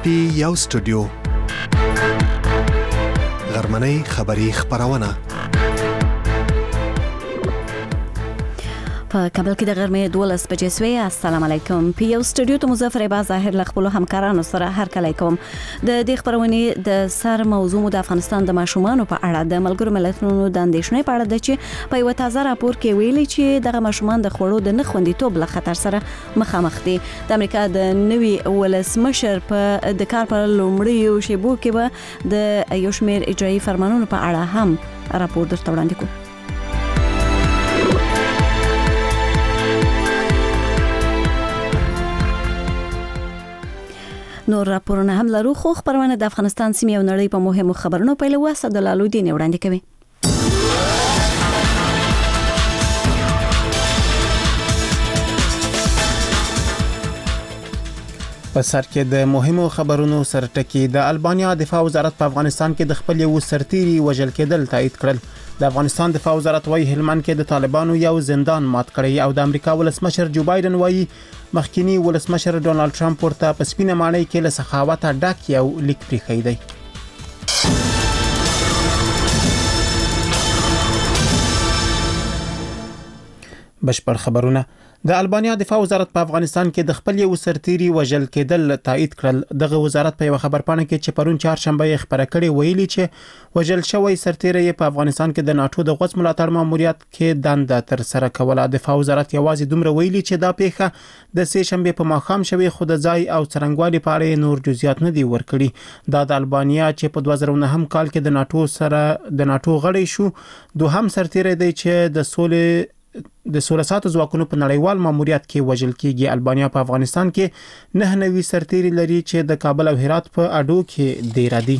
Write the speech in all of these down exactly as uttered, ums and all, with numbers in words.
پی یو سټوډیو غرمنۍ خبری خبرونه په کابل کې د غرمې دولس بجې سوې. السلام علیکم. پی یو سټوډیو ته مظفر با ظاهر ل خپل همکارانو سره هر کله کوم د دې خبرونې د سر موضوع د افغانستان د ماشومان په اړه د ملګرو ملتونو د اندېښنې په اړه د چې په یو تازه راپور کې ویلي چې دغه ماشومان د خوړو د نه خوندیتوب له خطر سره مخامخ دي. د امریکا د نوي ولسمشر په د کار پر لومړیو شیبو کې به د یو شمېر اجرایي فرمانونو په اړه هم راپور درته وړاندې کوو. نور راپورونه هم لرو، خو خبرونه د افغانستان سیمې او نړۍ په مهمو خبرونو پیل واسه د لالودین وړاندې کوي. په سر کې د مهمو خبرونو سرټکی. د البانیا دفاع وزارت په افغانستان کې د خپل یو سرتیري وژل کېدل تایید کړل. د افغانستان دفاع وزارت وايي هلمند کې د طالبانو یو زندان مات کړی او د امریکا ولسمشر جو بایدن وايي مخکینی ولسمشر ډونالد ټرمپ ورته په سپینه ماڼۍ کې له سخاوت ډک یو لیک پریښی دی. بشپړ خبرونه. د البانیا دفاع وزارت په افغانستان کې د خپل یو سرتیري وژل کېدل تایید کړل. دغه وزارت په یو خبرپاڼه کې چې پرون چهارشنبه یې خبره کړې ویلي چې وژل شوی سرتیري په افغانستان کې د ناتو د غوڅ ملاتړ ماموریت کې دنده تر سره کوله. دفاع وزارت یوازې دومره ویلي چې دا پیښه د سه شنبه په ماښام شوی، خو د ځای او څرنګوالي په اړه نور جزئیات نه دي ورکړي. دا د البانیا چې په دوه زره نهم کال کې د ناتو سره د ناتو غړی شو دوهم سرتیري دی چې د سولې د سولساتو ځواکونو په نړیوال ماموریت کې وژل کېږي. البانیا په افغانستان کې نه نوي سرتیري لري چې د کابل او هرات په اډو کې ډیر دي.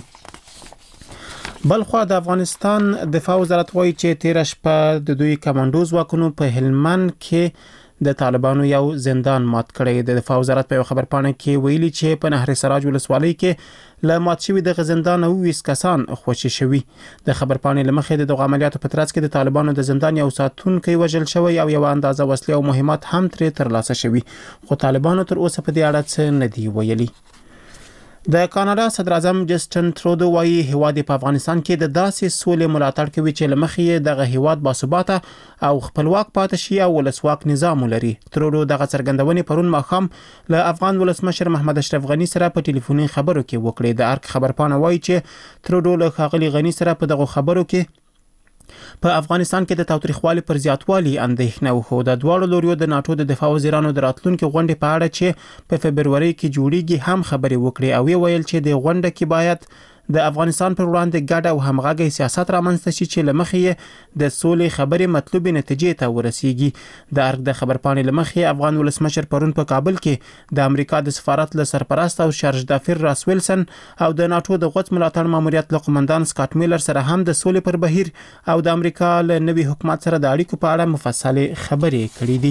بلخو د افغانستان دفاع وزارت وايي چې تیر شپه د دوی کمانډو ځواکونو په هلمند کې د طالبانو یو زندان مات کړی. د دفاع وزارت په خبرپاڼه کې ویلي چې په نهر سراج ولسوالۍ کې له مات شوی د زندان او ویس کسان خوشي شوی. د خبرپاڼې لمخې د دغه عملیاتو په ترڅ کې د طالبانو د زندان یو ساتونکي وژل شوی او یو اندازه وسلې او مهمات هم ترې ترلاسه شوی، خو طالبانو تر اوسه په دې اړه څه نه دی ویلي. د کاناډا صدر اعظم جسټن ترودو وايي هیواد په افغانستان کې د داسې سولې ملاتړ کوي چې لمخې دغه هیواد باثباته او خپلواک پاتې شي او ولسواک نظام ولري. ترودو دغه څرګندونې پرون ماښام له افغان ولسمشر محمد اشرف غنی سره په ټلیفوني خبرو کې وکړې. د ارک خبرپاڼه وايي چې ترودو له ښاغلي غنی سره په دغه خبرو کې په افغانستان کې د تاوتریخوالي پر زیاتوالي اندېښنه وخو. د دواړو لوريو د ناتو د دفاع وزیرانو د راتلونکو غونډې په اړه چې په فبروري کې جوړیږي هم خبرې وکړي او ویل چې د غونډه کې باید د افغانستان پر وړاندې ګډ او همغږي سیاست رامنځته شي چې لمخې د سولې خبرې مطلوبې نتیجې ته ورسیږي. د ارګ د خبرپاڼې لمخې افغان ولسمشر پرون په کابل کې د امریکا د سفارت له سرپرست او شارج دافیر راس ویلسن او د ناتو د غوڅ ملاتړ ماموریت له قومندان سکاټ میلر سره هم د سولې پر بهیر او د امریکا له نوي حکومت سره د اړیکو په اړه مفصله خبرې کړې دي.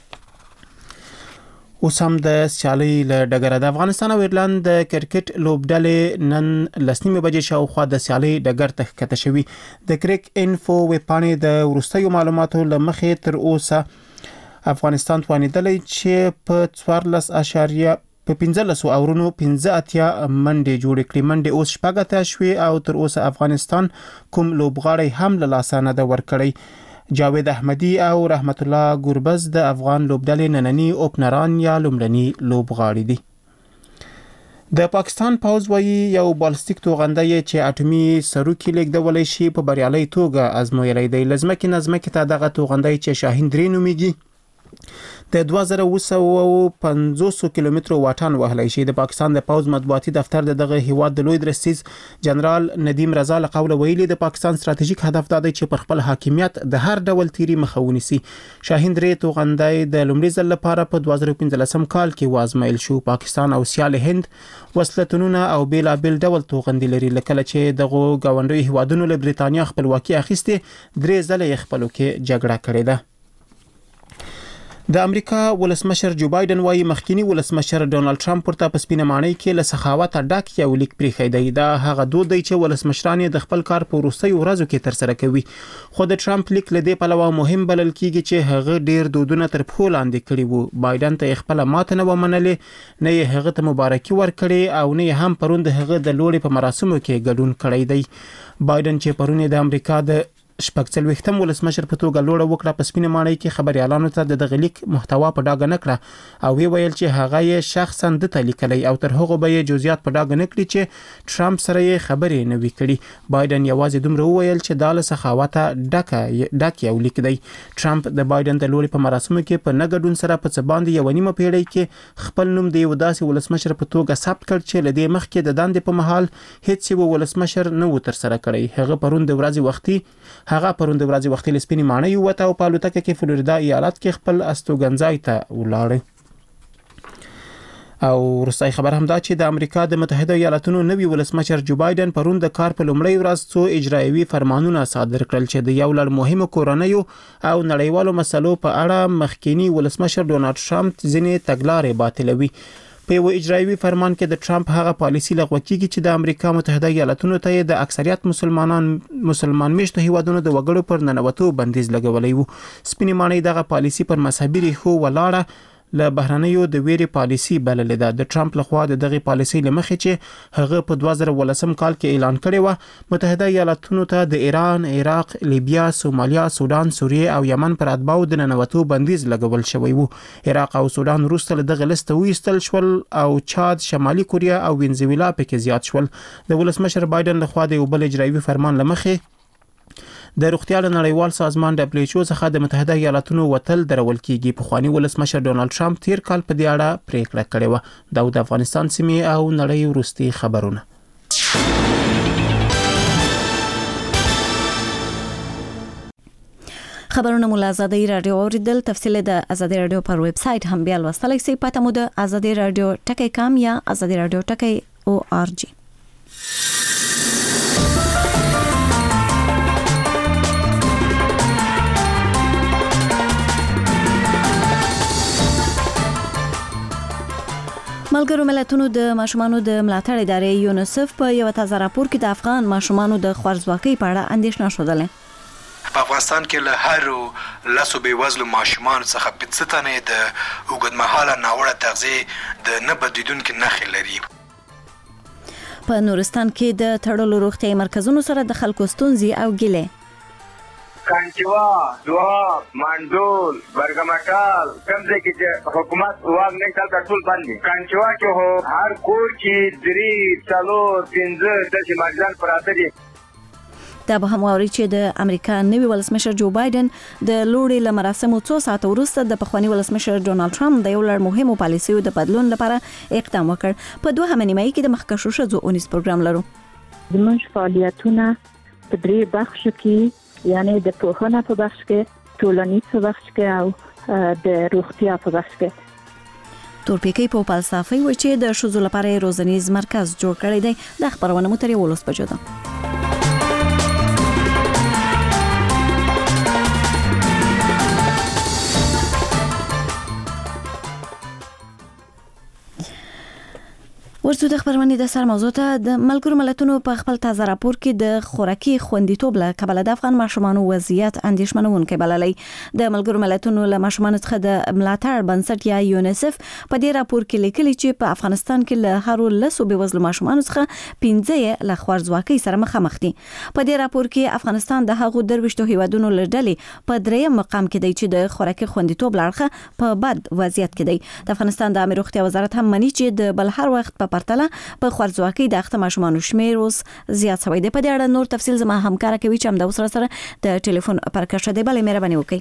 اوس هم د سیالي له ډګره. د افغانستان او ایرلند د کرکټ لوبډلې نن لسنیمه بجې شاوخوا د سیالي ډګر ته ښکته شوي. د کریک انفو ویبپاڼې د وروستیو معلوماتو له مخې تر اوسه افغانستان توانیدلی چې په څوارلس اشاریه په پنځلس اورونو پنځه اتیا منډې جوړې کړې. منډې اوس شپږ اتیا شوې او تر اوسه افغانستان کوم لوبغاړی هم له لاسه نه ده ورکړی. جاوید احمدی او رحمت الله ګوربز د افغان لوبډلې نننی اوپنران یا لومړني لوبغاړي دي. د پاکستان پوځ وايي یو بالستیک توغنده چې اټومي سروکي لیږدولی شي په بریالي توګه ازمویلی دی. لزمکې نظمکې ته دغه توغنده چې شاهین درې نومیږي د دوه زره اوه سوه پنځوس کیلومترو واټن وهلی شي. د پاکستان د پوځ مطبوعاتي دفتر د دغه هیواد د لوی درستیز جنرال ندیم رضا له قوله ویلي د پاکستان ستراتیژیک هدف دا دی چې پر خپل حاکمیت د هر ډول تیری مخه ونیسي. شاهین درې توغنده د لومړي ځل لپاره په دوه زره پنځلسم کال کې وازمایل شو. پاکستان او سیال هند وسلتونونه او بیلابیل ډول توغندې لري. لکه چې دغه ګاونډي هیوادونو له بریتانیا خپلواکي اخیستې درې ځله یې خپلو کې جګړه کړې ده. د امریکا ولسمشر جو بایدن وايي مخکینی ولسمشر ډونالد ټرمپ ورته په سپینه ماڼۍ کې له سخاوت ډک یو لیک پریښی دی. دا هغه دود دی چې ولسمشران د خپل کار په وروستیو ورځو کې تر سره کوي. خو د ټرمپ لیک له دې پلوه مهم بلل کیږي چې هغه ډیر دودونه تر پښو لاندې کړي وو. بایدن ته خپل ماته نه ومنلې، نه یې هغه ته مبارکي ورکړي او نه هم پروند هغه د لوړې په مراسمو کې ګډون کړی دی. بایدن چې پرون د امریکا د شپږ څلوېښتم ولسمشر په توګه لوړه وکړه، په سپینه ماڼۍ کې خبريالانو ته د دغه لیک محتوا په ډاګه نه کړه او وی ویل چې هغه یې شخصا د ته لیکلی او تر هغه به یې جزئیات په ډاګه نه کړي چې ټرمپ سره یې خبرې نه وی کړي. بایدن یوازې دومره وویل چې دا له سخاوته ډکه ډک یو لیک دی. ټرمپ د بایدن د لوړې په مراسمو کې په نګډون سره په څه باندې یو نیمه پیړۍ کې خپل نوم د یو داسې ولسمشر په توګه ثبت کړ چې لدې مخکې د دندې په محل هیڅ یو ولسمشر نه و تر سره کړی. هغه پرون د ورځې وختي هغه پرون د ورځې وختي لسپینی ماڼۍ وته او په الوتکه کې فلوریدا ایالت کې خپل استوګنځای ته ولاړ. او وروستۍ خبر هم دا چې د امریکا د متحده ایالاتونو نوي ولسمشر جو بایدن پرون د کار په لومړۍ ورځ څو اجرایوي فرمانونه صادر کړل چې د یو لړ مهمو کورنیو او نړیوالو مسلو په اړه مخکینی ولسمشر ډونالد ټرمپ ځینې تګلارې باطلوي. په یو اجرایوي فرمان کې د ټرمپ هغه پالیسي لغوه کیږي چې د امریکا متحده ایالاتونو ته د اکثریت مسلمانان مسلمان میشته هیوادونو د وګړو پر ننوتو بندیز لګولای وو. سپینې ماڼۍ دغه پالیسي پر مذهبي ریښو ولاړه له بهرنیو د ویري پالیسي بللې ده. د ټرمپ لخوا د دغه پالیسي لمخې چې هغه په دوه زره ولسم کال کې اعلان کړی و متحده ایالاتونو ته د ایران، عراق، لیبیا، سومالیا، سودان، سوریه او یمن پر اتباعو د ننوتو بندیز لګول شوی وو. عراق او سودان وروسته له دغه لیست وایستل شول او چاد، شمالي کوریا او وینزویلا پکې زیات شول. د ولسمشر بایدن لخوا د یو بل اجرایوي فرمان لمخې د روغتیا نړیوال سازمان دبليو ایچ او څخه د متحده ایالاتونو وتل درول کیږي. په خواني ولسمشر ډونالد ټرمپ تیر کال په دې اړه پریکړه کړې و. دا د افغانستان سیمې او نړۍ وروستي خبرونه. خبرونه مو له آزادۍ رادیو اوریدل. تفصیل د آزادۍ رادیو پر ویب سټ هم بیا لوستلای شئ. پته مو د آزادۍ رادیو ټکی کام یا آزادۍ رادیو ټکی او ار جی. ملګرو ملتونو د ماشومانو د ملاتړ ادارې یونیسف په یو تازه راپور کې د افغان ماشومانو د خوارځواکۍ په اړه اندېښنه ښودلې. په افغانستان کې له هر لاسو بې وزلو ماشومانو څخه پنځه تنې د اوږدمهاله ناوړه تغذیې د نه بدلیدونکو نښې لري. په نورستان کې د تړلو روغتیايي مرکزونو سره د خلکو ستونزې او ګیلې. کانچوا، دواب، مانډول، برګمټال کوم ځای کې چې حکومت واګ نه کال ټول باندې کانچوا کې هو هر کور کې درې څلور پنځه د مریضان پراته دي. دا به هم واري چې د امریکا نوي ولسمشر جو بایدن د لوړې ل مراسمو څو ساعت وروسته د پخوانی ولسمشر ډونالد ټرمپ د یو لړ مهمو پالیسیو د بدلون لپاره اقدام وکړ. په دوه همنیمایي کې د مخکښو شذو اونیس پروګرام لرو. زموږ فعالیتونه په درې بخشو کې یعنی د پوهنه په بخش کې، ټولنیز په بخش کې او د روغتیا په بخش کې. تورپیکی په فلسفه و چې د شذو لپاره روزنیز مرکز جوړ کړی دی. د خبرونه مو ترې ولوس بجو ده. ورته د خبرونه د سر موضوع ته د ملګرو ملتونو په خپل تازه راپور کې د خوراکي خوندیتوب له کبله د افغان ماشومانو وضعیت اندېښمنونکی بللی. د ملګرو ملتونو له ماشومانو څخه د ملاتړ بنسټ یا یونیسف په دې راپور کې لیکلي چې په افغانستان کې له هرو لسو بېوزلو ماشومانو څخه پنځه له خوارځواکۍ سره مخامخ دي. په دې راپور کې افغانستان د هغو درویشتو هیوادونو له ډلې په دریم مقام کې دی چې د خوراکي خوندیتوب لړخه په بد وضعیت کې دی. د افغانستان د عامه روغتیا وزارت هم مني چې د بل هر وخت په پرتله په خوارځواکۍ د اخته ماشومانو شمیر اوس زیات شوی دی. په دې اړه نور تفصیل زما همکار کوي چې هم د وسره سره د ټلیفون پر کښه دی. بلې مهرباني وکړئ.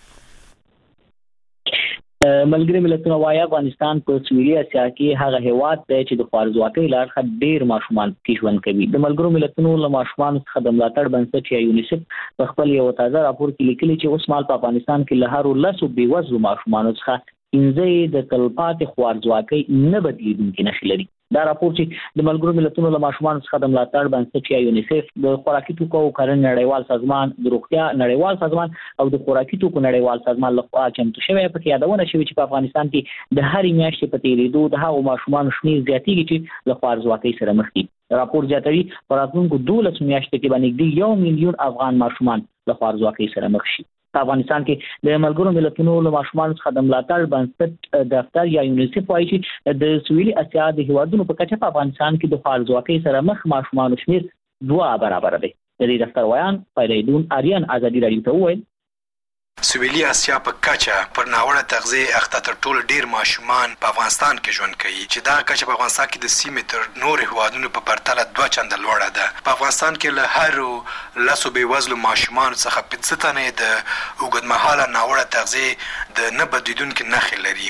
ملګری ملتونه وايي افغانستان په سویلي اسیا کې هغه هیواد دی چې د خوارځواکۍ لړخه ډیر ماشومان پکې ژوند کوي. د ملګرو ملتونو له ماشومانو څخه د ملاتړ بنسټ یا یونیسف په خپل یو تازه راپور کې لیکلي چې اوس مهال په افغانستان کې له هرو لسو بېوزلو ماشومانو څخه پنځه د تلپاتې خوارځواکۍ نه بدلیدونکي نښې لري. دا راپور چې د ملګرو ملتونو له ماشومان څخه د ملاتړ بنسټ یا یونیسف د خوراکي توکو کرنې نړیوال سازمان د روغتیا نړیوال سازمان او د خوراکي توکو نړیوال سازمان لخوا چمتو شوی په یادونه شوی چې په افغانستان کې د هرې میاشتې په تیریدو د هغو ماشومان شمیر زیاتېږي چې له خوارځواکۍ سره مخ دي. راپور زیاتوي په راتلونکو دولس میاشتو کې به نږدې یو میلیون افغان ماشومان له خوارځواکۍ سره مخ شي. په افغانستان کې د ملګرو ملتونو له ماشومان څخه د ملاتړ بنسټ دفتر یا یونیسف وایي چې د سویلي اسیا د هیوادونو په کچه په افغانستان کې د خوارځواکۍ سره مخ ماشومان شمیر دوه برابر دی. د دې دفتر ویان فریدون آریان ازادي راډیو ته وویل سویلي اسیا په کچه پر ناوړه تغذیه اخته تر ټولو ډیر ماشومان په افغانستان کې ژوند کوي چې دا کچه په افغانستان کې د سیمې تر نور هیوادونو په پرتله دوه چنده لوړه ده. په افغانستان کې له هر لسو بېوزلو ماشومانو څخه پنځه تنې د اوږدمهاله ناوړه تغذیې د نه بدلیدونکي نښې لري.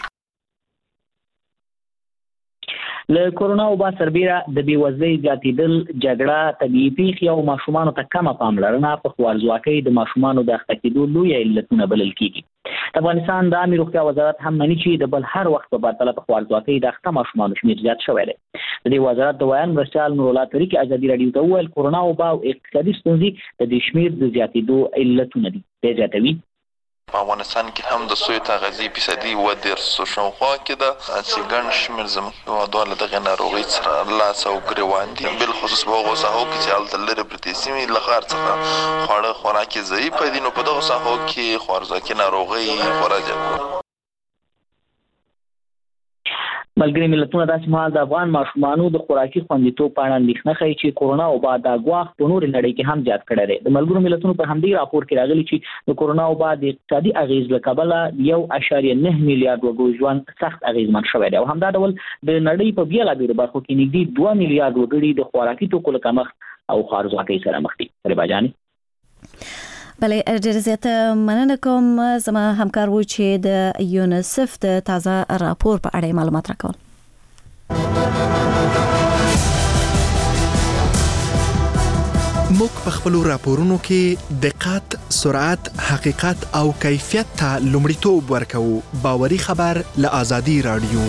له کورونا وبا سربیره د بیوزلۍ زیاتېدل، جګړه، طبیعي پیښې او ماشومانو ته کمه پاملرنه په خوارځواکۍ د ماشومانو د اخته کېدو لویه علتونه بلل کېږي. د افغانستان د عامې روغتیا وزارت هم مني چې د بل هر وخت په پرتله په خوارځواکۍ د اخته ماشومانو شمېر زیات شوی دی. د دې وزارت د ویان مرستیال نورالله طریق ازادي راډیو ته وویل کورونا وبا او اقتصادي ستونزې د دې شمېر د زیاتېدو علتونه دي. دی زیاتوي په افغانستان کې هم د سوی تغذیې فیصدي اووه دېرش شاوخوا کې ده چې ګڼ شمېر زموږ هېوادوال له دغې ناروغۍ سره لاس او ګرېوان دي. بالخصوص په هغو ساحو کې چې هلته لرې پرتې سیمې له ښار څخه خواړه خوراک یې ضعیفه دي، نو په دغو ساحو کې خوارځواکي ناروغۍ خورا زیات. ملګري ملتونه داسې مهال د افغان ماشومانو د خوراکي خوندیتوب په اړه اندېښنه ښیي چې کورونا وبا دا ګواښ په نورې نړۍ کې هم زیات کړی دی. د ملګرو ملتونو په همدې راپور کې راغلي چې د کورونا وبا د اقتصادي اغېز له کبله یو اعشاریه نه میلیارډ وګړو ژوند سخت اغېزمن شوی دی او همدا ډول د نړۍ په بېلابېلو برخو کې نږدې دوه میلیارډ وګړي د خوراکي توکو له کمښت او خوارځواکۍ سره مخ دي. ربا جانې بله ډېر زیاته مننه کوم. زما همکار و چې د یونیسف د تازه راپور په اړه معلومات راکول. موږ په خپلو راپورونو کې دقت، سرعت، حقیقت او کیفیت ته لومړیتوب ورکوو. باوري خبر له ازادي راډیو.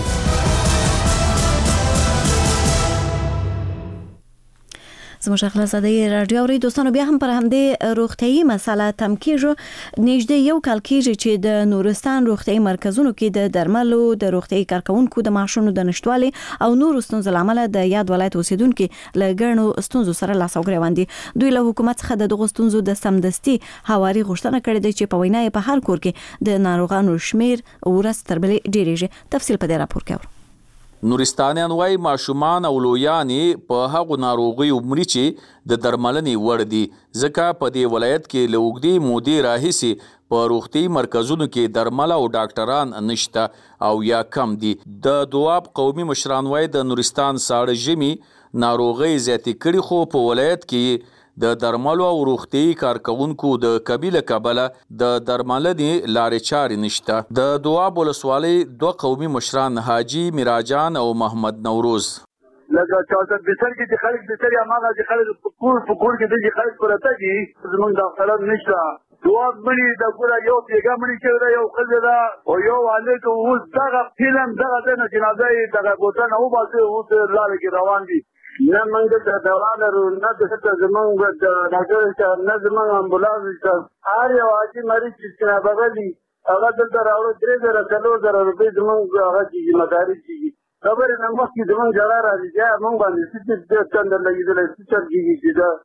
زموږ خپل ازادي راډیو اوري دوستانو بیا هم پر همدې روغتيایي مسله تم کېږو. نږدې یو کال کېږي چې د نورستان روغتيایي مرکزونو کې د درملو د روغتيایي کارکونکو د معاشونو د نشټوالي او نورو ستونزو لامل د یاد ولایت اوسیدونکو له ګڼو ستونزو سره لاس او ګریوان دي. دوی له حکومت څخه د دغو ستونزو د سمدستي هواري غوښتنه کړې ده چې په وینا په هر کور کې د ناروغانو شمیر ورځ تر بلې ډیریږي. تفصیل په دې راپور کې اورو. نورستانیان وای ماشومان او لویانې په هغو ناروغیو مري چې د درملنې وړ دي، ځکه په دې ولایت کې له اوږدې مودې راهیسې په روغتي مرکزونو کې درمل او ډاکټران نشته او یا کم دي. د دواب قومي مشران وای د نورستان ساړه ژمي ناروغۍ زیاتې کړي، خو په ولایت کې د درملو او روغتي کارکونکو د قبیله کابله د درملنې لارې چارې نشته. د دواب ولسوالۍ دوه قومي مشران حاجی میراجان او محمد نوروز لکه چاته بستر کې چې خلک بستر یا ماغه چې خلک کور په کور کې د خلک پرته دي، زمونږ ډاکټران نشته. دواب منی د ګوره یو پیګه منی چې دا یو خل دا او یو الک اوس دغه فلم دغه د جنازه دغه بوتان او باسه اوس لاره کې روان دي. نه منګه د دوران نه د څه زمونږ د ډاکټر نه زمونږ امبولانس ته هر یو اجي مریض چې بغلی هغه دلته راوړو درې زره څلور زره روپۍ زمونږ هغه چې مداري کیږي. خبرې نه مخکې زمونږ جړه راځي چې موږ باندې څه څنګه لګېدلی څه چرګېږي چې دا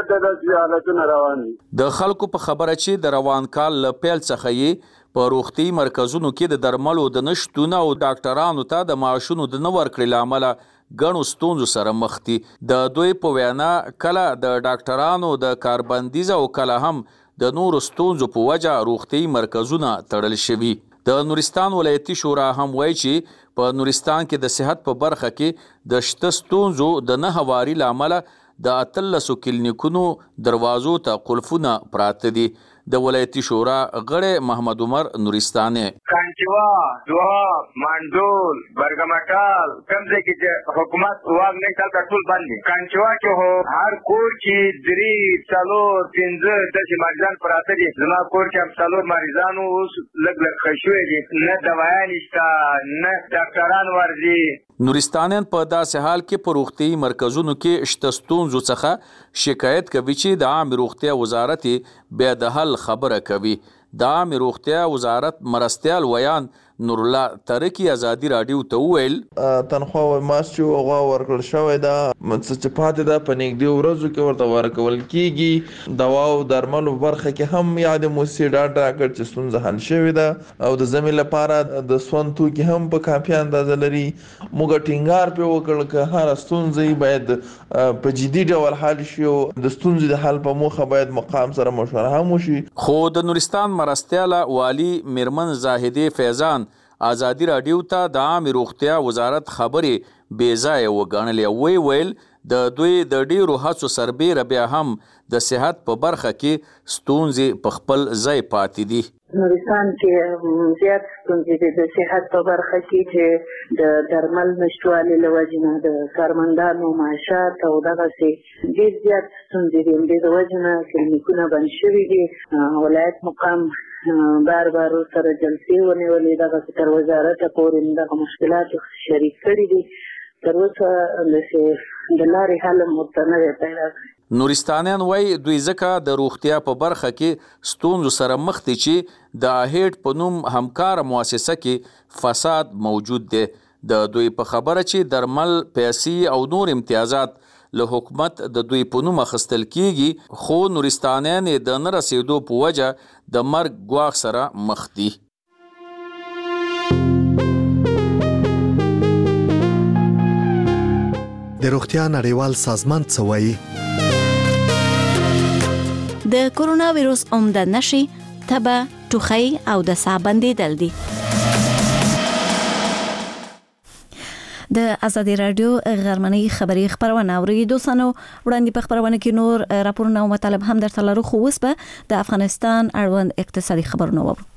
د خلکو په خبره چې د روان کال له پیل څخه یې په روغتي مرکزونو کې د درملو د نشتونه او ډاکټرانو ته د معاشونو د نه ورکړې له امله ګڼو ستونزو سره مخ دي. د دوی په وینا کله د ډاکټرانو د کاربندیز او کله هم د نورو ستونزو په وجه روغتي مرکزونه تړل شوي. د نورستان ولایتي شورا هم وایي چې په نورستان کې د صحت په برخه کې د شته ستونزو د نه هواري له امله د اتلسو کلینیکونو دروازو ته قلفونه پراته دي. د ولایتي شورا غړی محمد عمر نورستاني کانچوا دواب مانډول برګمټال کوم ځای کې چې حکومت واګ نه کال ټول باندې کانچوا کې هو هر کور کې درې څلور پنځه داسې مریضان پراته دي. زما کور کې هم څلور مریضان اوس لږ لږ ښه شوي دي، نه دوایان شته نه ډاکټران ورځي. نورستانیان په داسې حال کې په روغتیايي مرکزونو کې شته ستونزو څخه شکایت کوي چې د عامه روغتیا وزارت بیا د حل خبره کوي. د عامه روغتیا وزارت مرستیال ویان نور الله ترکی ازادي رادیو ته ویل تنخوا او معاش چې هغه ورکړل شوی دا چې پاتې ده په نږدې ورځو کې ورته ورکول کیږي. دوا او درملو برخه کې هم یاد موسی ډاډ راکړ چې ستونزه حل شوې ده او د زمي لپاره د سون توکي هم په کافي اندازه لري. موږ ټینګار په وکړل چې هر ستونزه باید په جدي ډول حل شي او د ستونزې د حل په موخه باید مقام سره مشوره هم وشي. خو د نورستان مرستیال والی میرمن زاهده فیضان ازادي رادیو ته د عامه روغتیا وزارت خبرې بې ځایه وګڼلې. وی ویل د دوی د ډیرو هڅو سربیره بیا هم د صحت په برخه کې ستونزې په خپل ځای پاتې دي. نورستان کې زیات ستونزې دي د صحت په برخه کې چې د درمل نشټوالي له وجې نه د کارمندانو معاشات او دغسې ډېر زیات ستونزې دي. د وجې نه کلینیکونه بند شوي دي. ولایت مقام بار بار سره جلسې ونیولې، دغسې تر وزارته پورې دغه مشکلات شریک کړي دي. تر اوسه د لارې حل هم ورته نه دی پیدا کړی. نورستانیان وایي دوی ځکه د روغتیا په برخه کې ستونزو سره مخ دي چې د اهیډ په نوم همکاره مؤسسه کې فساد موجود دی. د دوی په خبره چې درمل، پیسې او نور امتیازات له حکومت د دوی په نوم اخیستل کیږي، خو نورستانیان د نه رسیدو په وجه د مرګ ګواښ سره مخ دي. د روغتیا نړیوال سازمان څه وایي؟ د کورونا ویروس عمده نښې تبه، ټوخی او د ساه بندیدل دي. د ازادي رادیو غرمنۍ خبري خبرونه اوري دوستانو. وړاندې په خبرونه کې نور راپورونه او مطالب هم درته لرو، خو اوس به د افغانستان اړوند اقتصادي خبرونه وورو.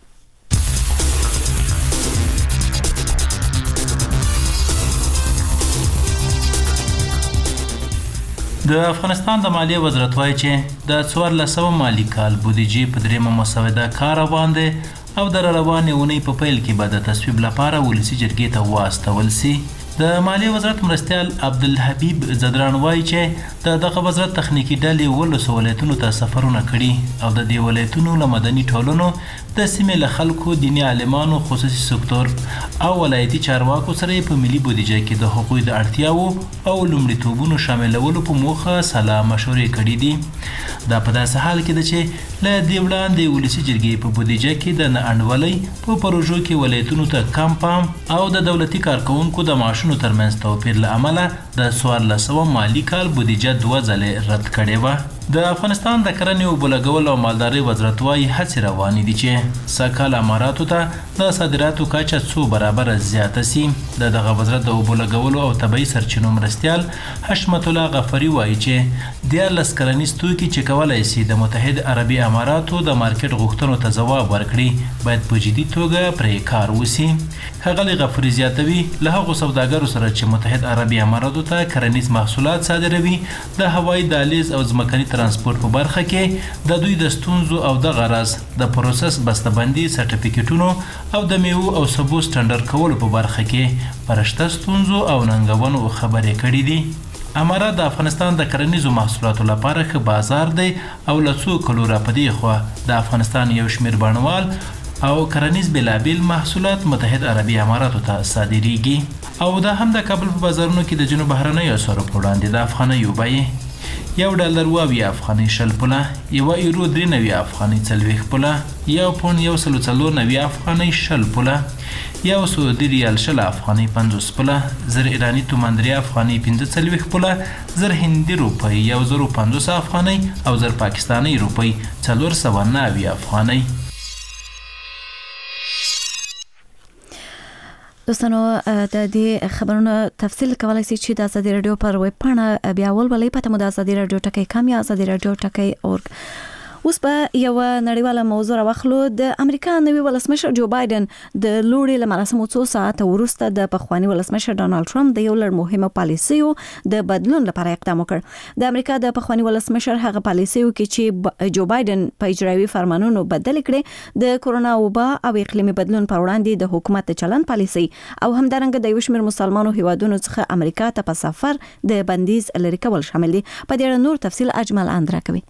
د افغانستان د مالیې وزارت وایي چې د څوارلس سوه مالي کال بودیجې په دریمه مسوده کار روان دی او د روانې اونۍ په پیل کې به د تصویب لپاره ولسي جرګې ته واستول شي. د مالیې وزارت مرستیال عبدالحبیب زدران وایي چې د دغه وزارت تخنیکی ډلې ولسو ولایتونو ته سفرونه کړي او د دې ولایتونو له مدني ټولنو، د سیمې له خلکو، دیني عالمانو، خصوصي سکتور او ولایتي چارواکو سره په ملي بودیجه کې د حقوقي د اړتیاو او لومړیتوبونو شاملولو په موخه سلا مشورې کړي دي. دا په داسې حال کې ده چې له دې وړاندې ولسي جرګې په بودیجه کې د نه انډولۍ په پروژو کې ولایتونو ته کم پام او د دولتي کارکونکو د معاشونو ترمنځ توپیر له امله د څوارلس سوه مالي کال بودیجه دوه ځلې رد کړې وه. د افغانستان د کرنې اوبه لګولو او مالدارۍ وزارت وایي هڅې روانې دي چې سږکال اماراتو ته د صادراتو کچه څو برابره زیاته سي. د دغه وزارت د اوبو لګولو او طبیعي سرچینو مرستیال حشمت الله غفاري وایي چې دیارلس کرنیز توکي چې کولی سي د متحد عربي اماراتو د مارکیټ غوښتنو ته ځواب ورکړي باید په جدي توګه پرې کار وسي. ښاغلي غفاري زیاتوي له هغو سوداګرو سره چې متحد عربي اماراتو ته کرنیز محصولات صادروي د هوایي دهلیز او ځمکني ترانسپورت په برخه کې د دوی د ستونزو او د غرض د پروسس بسته‌بندي سرټیفیکټونو او د میوو او سبو سټنډرډ کولو په برخه کې پرشته ستونزو او ننګونو خبرې کړې دي. امارات د افغانستان د کرنیزو محصولاتو لپاره ښه بازار دی او له څو کلو راپدې خوا د افغانستان یو شمېر بڼوال او کرنیز بېلابېل محصولات متحد عربي اماراتو ته صادریږي او دا هم د کابل په بازارونو کې د ځینو بهرنیو اسعارو په وړاندې د افغانیو بیې یو ډالر اوه اویا افغانۍ شل پوله، یوه ایرو درې نوي افغانۍ څلوېښت پوله، یو پونډ یو سلو څلور نوي افغانۍ شل پوله، یو سعودي ریال شل افغانۍ پنځوس پوله، زر ایراني تومان درې افغانۍ پنځه څلوېښت پوله، زر هندي روپۍ یو زرو پنځوس افغانۍ او زر پاکستاني روپۍ څلور سوه نهه اویا افغانۍ. دوستانو د دې خبرونو تفصیل کولای شئ چې د ازادي رادیو پر ویب پاڼه بیا ولولئ. پته مو د ازادي رادیو ټکی کام یا ازادي رادیو ټکی اورګ اوس په یو نړیواله موضوع راوخلو. د امریکا نوي ولسمشر جو بایدن د لوړې له مراسمو څو ساعت وروسته د پخوانی ولسمشر ډانلډ ټرمپ د یو لړ مهمه پالیسیو د بدلون لپاره اقدام وکړ. د امریکا د پخوانی ولسمشر هغه پالیسیو کې چې جو بایدن په اجرایي فرمانونو بدل کړي د کورونا وبا او اقلیمي بدلون پر وړاندې د حکومت د چلن پالیسي او همدارنګه د یو شمېر مسلمانو هیوادونو څخه امریکا ته په سفر د بندیز لري کول شامل دي. په دې اړه نور تفصیل اجمل اندرا کوي.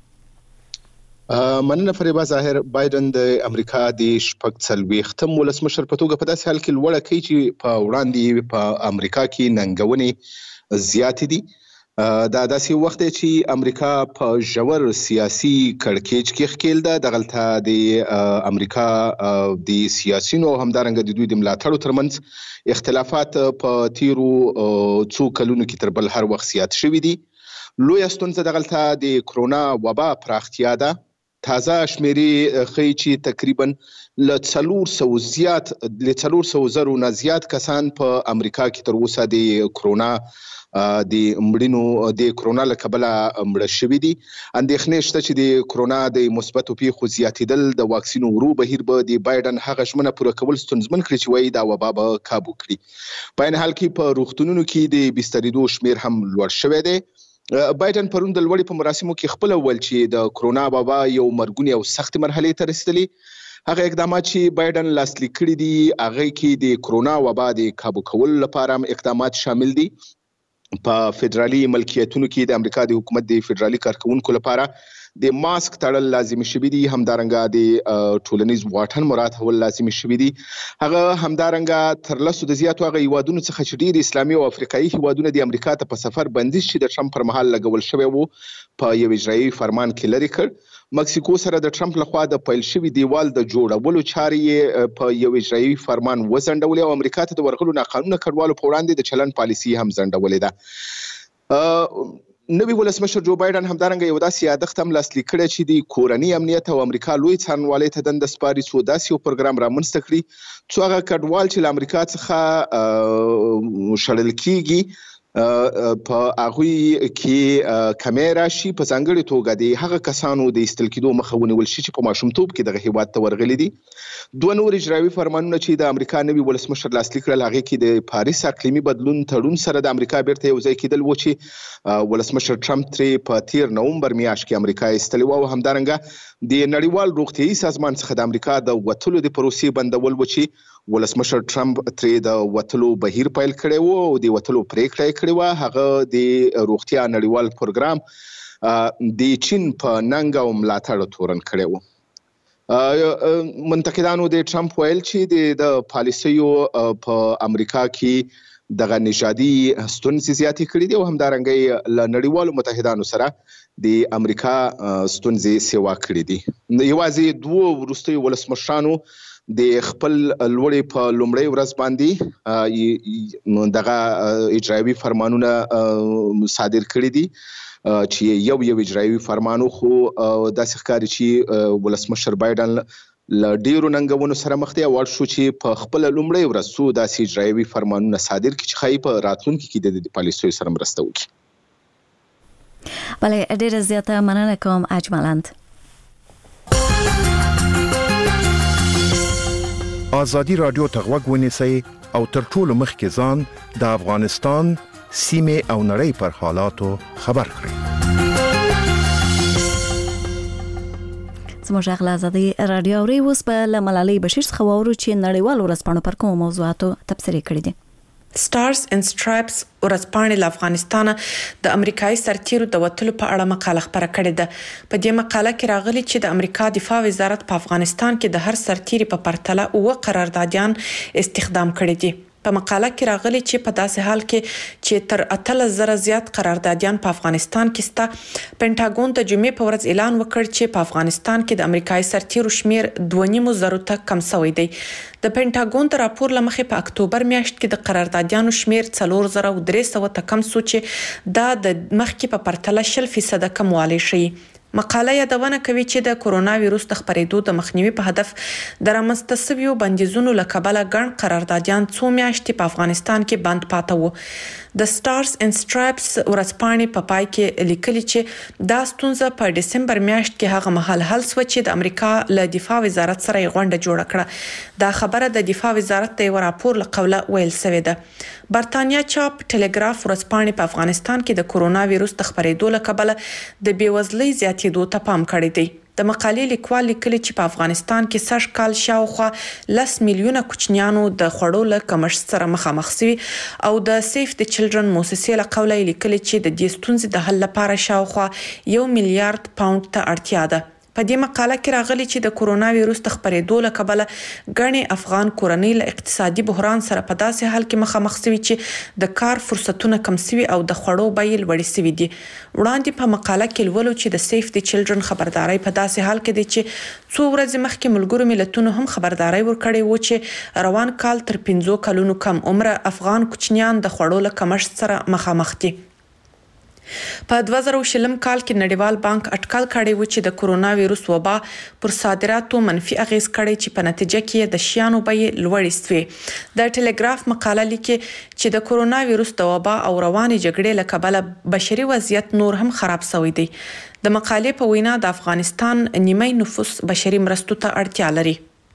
مننه فریبا ظاهر. بایدن د امریکا د شپږ څلوېښتم ولسمشر په توګه په داسې حال کې لوړه کوي چې په وړاندې په امریکا کې ننګونې زیاتې دي. دا داسې وخت دی چې امریکا په ژور سیاسي کړکېچ کې ښکېل ده. دغلته د امریکا د سیاسيونو همدارنګه د دوی د ملاتړو ترمنځ اختلافات په تیرو څو کلونو کې تر بل هر وخت زیات شوي دي. لویه ستونزه دغلته د کرونا وبا پراختیا ده. تازه شمیرې ښیي چې تقریبا له څلور سوه زیات له څلور سوه زرو نه زیات کسان په امریکا کې تر اوسه د کرونا د مړینو د کرونا له کبله مړه شوي دي. اندېښنې شته چې د کرونا د مثبتو پیښو زیاتېدل د واکسین ورو بهیر به د بایدن هغه ژمنه پوره کول ستونزمن کړي چې وایي دا وبا به کابو کړي. په عین حال کې په روغتونونو کې د بسترېدو شمیر هم لوړ شوی دی. بایدن پرون د لوړې په مراسمو کې خپل ول چې د کرونا وبا یو مرګونی او سخت مرحله ته رسیدلی. هغه اقدامات چې بایدن لاسلیک کړي دي هغه کې د کرونا وبا د کابو کولو لپاره هم اقدامات شامل دي. په فدرالي ملکیتونو کې د امریکا د حکومت د فدرالي کارکونکو لپاره د ماسک تړل لازمي شوي دي. همدارنګه د ټولنیز واټن مراعاتول لازمي شوي دي. هغه همدارنګه تر لسو د زیاتو هغه هیوادونو څخه چې ډېر اسلامي او افریقایي هیوادونه د امریکا ته په سفر بندیز چې د ټرمپ پر مهال لګول شوی وو په یو اجرایي فرمان کې لرې کړ. مکسیکو سره د ټرمپ لخوا د پیل شوي دیوال د جوړولو چارې په یو اجرایي فرمان وځنډولې او امریکا ته د ورغلو ناقانونه کډوالو په وړاندې د چلن پالیسي هم ځنډولې ده. نوی ولسمشر جو بایدن همدارنګه یو داسې یادښت هم لاسلیک کړی چې د کورني امنیت او امریکا لوی څارنوالۍ ته دنده سپاري څو داسې یو پروګرام رامنځته کړي څو هغه کډوال چې له امریکا څخه شړل کیږي په هغوی کې کمې راشي. په ځانګړې توګه د هغه کسانو د ایستل کېدو مخه ونیول شي چې په ماشومتوب کې دغه هیواد ته ورغلي دي. دوه نور اجرایي فرمانونه چې د امریکا نوي ولسمشر لاسلیک کړل هغې کې د پاریس اقلیمي بدلون تړون سره د امریکا بیرته یو ځای کېدل و چې ولسمشر ټرمپ ترې په تیر نومبر میاشت کې امریکا ایستلی و. او همدارنګه د نړیوال روغتیایي سازمان څخه د امریکا د وتلو د پروسې بندول و چې ولسمشر ټرمپ ترې د وتلو بهیر پیل کړی و او د وتلو پریکړه یې کړې وه. هغه د روغتیا نړیوال پروګرام د چین په ننګ او ملاتړ تورن کړی و. منتقدانو د ټرمپ ویل چې د پالیسیو په امریکا کې دغه نژادي ستونزې زیاتې کړي دي او همدارنګه له نړیوالو متحدانو سره د امریکا ستونزې سیوا کړي دي. یوازې دوه وروستیو ولسمشرانو د خپل لوړې په لومړۍ ورځ باندې دغه اجرایوي فرمانونه صادر کړي دي چې یو یو اجرایوي فرمانو خو داسې ښکاري چې ولسمشر بایدن له ډیرو ننګونو سره مخ دی. اول شو چې په خپل لومړۍ ورځ څو داسې اجرایوي فرمانونه صادر کړي چې ښایي په راتلونکي کې د پالیسیو سره مرسته وکړي. بله ډیره زیاته مننه کوم اجملند. آزادی رادیو ته غوږ ونیسئ او تر ټولو مخکې ځان د افغانستان سیمې او نړۍ پر حالاتو خبر کړئ. زموږ غږ له آزادي رادیو اورئ. اوس به له ملالۍ بشیر څخه واورو چې نړیوال ورځپاڼو پر کومو موضوعاتو تبصرې کړې دي. سټارز اینډ سټرایپس ورځپاڼې له افغانستانه د امریکایي سرتیرو د وتلو په اړه مقاله خپره کړې ده. په دې مقاله کې راغلي چې د امریکا دفاع وزارت په افغانستان کې د هر سرتیري په پرتله اوه قراردادیان استخدام کړي دي. په مقاله کې راغلي چې په داسې حال کې چې تر اتلس زره زیات قراردادیان په افغانستان کې سته، پینټاګون د جمعې په ورځ اعلان وکړ چې په افغانستان کې د امریکایي سرتیرو شمیر دوه نیم زرو ته کم شوی دی. د پینټاګون د راپور له مخې په اکتوبر میاشت کې د قراردادیانو شمیر څلور زره درې سوه ته کم شو چې دا د مخکې په پرتله شل فیصده کموالی ښیي. مقاله یادونه کوي چې د کورونا وایروس د خپرېدو د مخنیوي په هدف د رامنځته شویو بندیزونو له کبله ګڼ قراردادیان څو میاشتې په افغانستان کې بند پاته وو. د سټارز اینډ سټرایپس ورځپاڼې په پای کې لیکلي چې دا ستونزه په دسمبر میاشت کې هغه مهال حل شوه چې د امریکا له دفاع وزارت سره یې غونډه جوړه کړه. دا خبره د دفاع وزارت د یو راپور له قوله ویل شوې ده. برتانیا چاپ ټلګراف ورځپاڼې په افغانستان کې د کورونا وایروس د خپرېدو له کبله د بېوزلۍ زیاتېدو ته پام کړی دی. د مقالې لیکوال لیکلي چې په افغانستان کې سږ کال شاوخوا لس میلیونه کوچنیانو د خوړو له کمښت سره مخامخ شوي او د سیف د چلډرن موسسې له قوله لیکلي چې د دې ستونزې د حل لپاره شاوخوا یو میلیارډ پاوند ته اړتیا ده. په دې مقاله کې راغلي چې د کورونا وایروس د خپرېدو له کبله ګڼې افغان کورنۍ له اقتصادي بحران سره په داسې حال کې مخامخ شوي چې د کار فرصتونه کم شوي او د خوړو بیې لوړې شوي دي. وړاندې په مقاله کې لولو چې د سیف د چلډرن خبرداري په داسې حال کې دی چې څو ورځې مخکې ملګرو ملتونو هم خبرداري ورکړې و چې روان کال تر پنځو کلونو کم عمره افغان کوچنیان د خوړو له کمښت سره مخامخ دي. په دوه زره شلم کال کې نړیوال بانک اټکل کړی و چې د کورونا وایروس وبا پر صادراتو منفي اغیز کړی چې په نتیجه کې د شیانو بیې لوړې شوې. د ټلګراف مقاله لیکي چې د کورونا وایروس د وبا او روانې جګړې له کبله بشري وضعیت نور هم خراب شوی دی. د مقالې په وینا د افغانستان نیمه نفوس بشري مرستو ته اړتیا لري.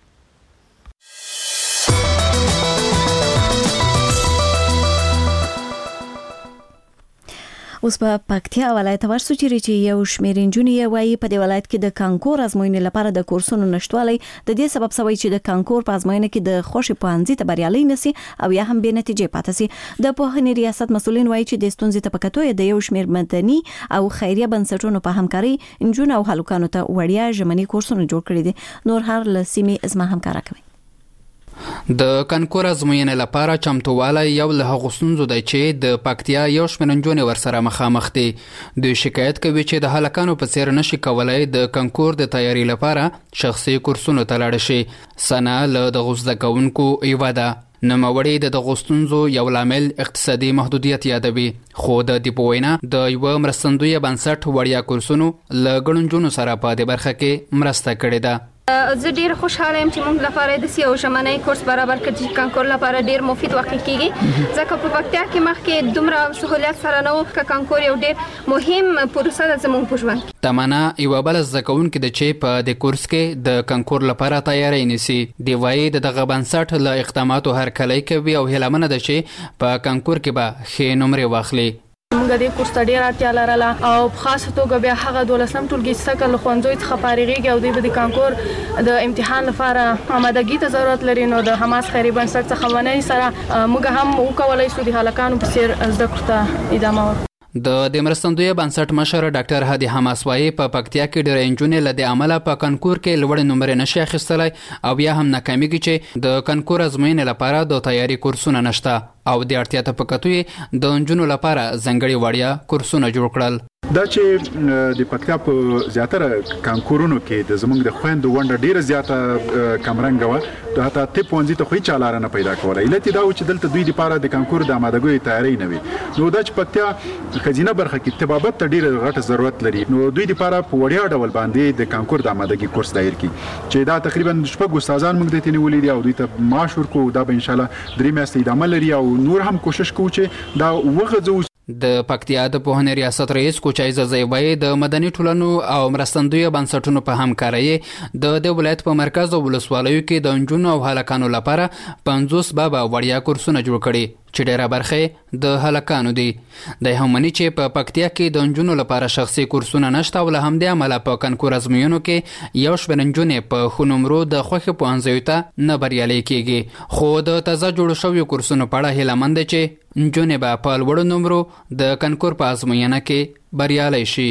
اوس په پکتیا ولایت ورسو چې یو شمېر نجونې وایي په دې ولایت کې د کانکور ازموینې لپاره د کورسونو نشټوالی د دې سبب شوی چې د کانکور په ازموینه کې د خوشي پوهنځي ته بریالي نسی او یا هم به نتیجې پاتې سي. د پوهنې ریاست مسولین وایي چې د ستونزې ته پکتوې د یو شمېر مدني او خیریه بنسټونو په همکاري نجونې او هلکانو ته وړیا ژمني کورسونه جوړ کړي دي. نور هر لسیمې ازما همکارا کوي. د کانکور ازموینې لپاره چمتووالی یو له هغو ستونزو دی چې د پکتیا یو شمېر نجونې ورسره مخامخ دي. دوی شکایت کوي چې د هلکانو په څیر نشي کولای د کانکور د تیاری لپاره شخصي کورسونو ته لاړ شي. سنا له دغو زده کوونکو یوه ده. نوموړی د دغو ستونزو یو لامل اقتصادي محدودیت یادوي، خو د دې په وینا د یوه مرستندویه بنسټ وړیا کورسونو له ګڼو نجونو سره په دې برخه کې مرسته کړې ده. زه ډیر خوشاله یم چې موږ لپاره د سیو ژمنی کورس برابر کړي چې کانکور لپاره ډیر مفید واقع کیږي، ځکه په پکتیا کې مخکې دومره سہولیت سره نه و چې کانکور یو ډیر مهم پروسه ده زموږ په ژوند. تمنا یو بل زده کوونکې د چې په د کورس کې د کانکور لپاره تیاری نیسي. دی وایي د دغه بنسټ له اقداماتو هرکلی کوي او هیله منه ده چې په کانکور کې به ښې نمرې واخلي. موږ د کورس ته ډیر اړتیا لرله او په خاصه توګه بیا هغه دولسم ټولګي چې کله ښوونځي څخه فارغېږي او دوی به د کانکور د امتحان لپاره آمادګي ته ضرورت لري، نو د حماس خیري بنسټ څخه مننې سره موږ هم وکولای شو د هلکانو په څیر زده کړو ته ادامه ورکړو. د د مرستندویه بنسټ مشر ډاکټر هادي حماس وایي په پکتیا کې ډېر نجونې له دې عمله په کانکور کې لوړې نمرې نشي اخیستلی او بیا هم ناکامیږي چې د کانکور ازموینې لپاره د تیاری کورسونه نشته او د اړتیا ته په کتو یې د نجونو لپاره ځانګړي وړیا کورسونه جوړ کړل. دا چې د پکتیا په زیاتره کانکورونو کې د زمونږ د خويندو ونډه ډیره زیاته کمرنګ و، د حتی ټیپ ونځي ته خو هیڅ لار نه پیدا کوله. علت دا و چې دلته دوی لپاره د کانکور د آمادګۍ تیاری نه وي. نو دا چې پکتیا خزینه برخه کې طبابت ته ډیره غټه ضرورت لري، نو دوی لپاره په وړیا ډول باندې د کانکور د آمادګۍ کورس دایر کی چې دا تقریبا شپږ استادان موږ د تینې ولې دي او دوی ته معاش ورکو. دا به ان شاء الله درې میاشتې ادامه لري او نور هم کوشش کوو چې دا وغځو. د پکتیا د پوهنې ریاست رئیس کوچای ززای وایي د مدني ټولنو او مرستندویه بنسټونو په همکارۍ د د ولایت په مرکز او ولسوالیو کې د نجونو او هلکانو لپاره پنځوس بابا وړیا کورسونه جوړ کړي چې ډیره برخه د هلکانو دي. د همني چې په پکتیا کې د نجونو لپاره شخصي کورسونه نشته او له همدې عمله په کانکور ازموینو کې یو شمېر نجونې په ښو نمرو د خوښې پوهنځیو ته نه بریالۍ کیږي، خو د تازه جوړو شویو کورسونو په اړه هیله مند چې نجونې به په لوړو نمرو د کانکور په ازموینه کې بریالۍ شي.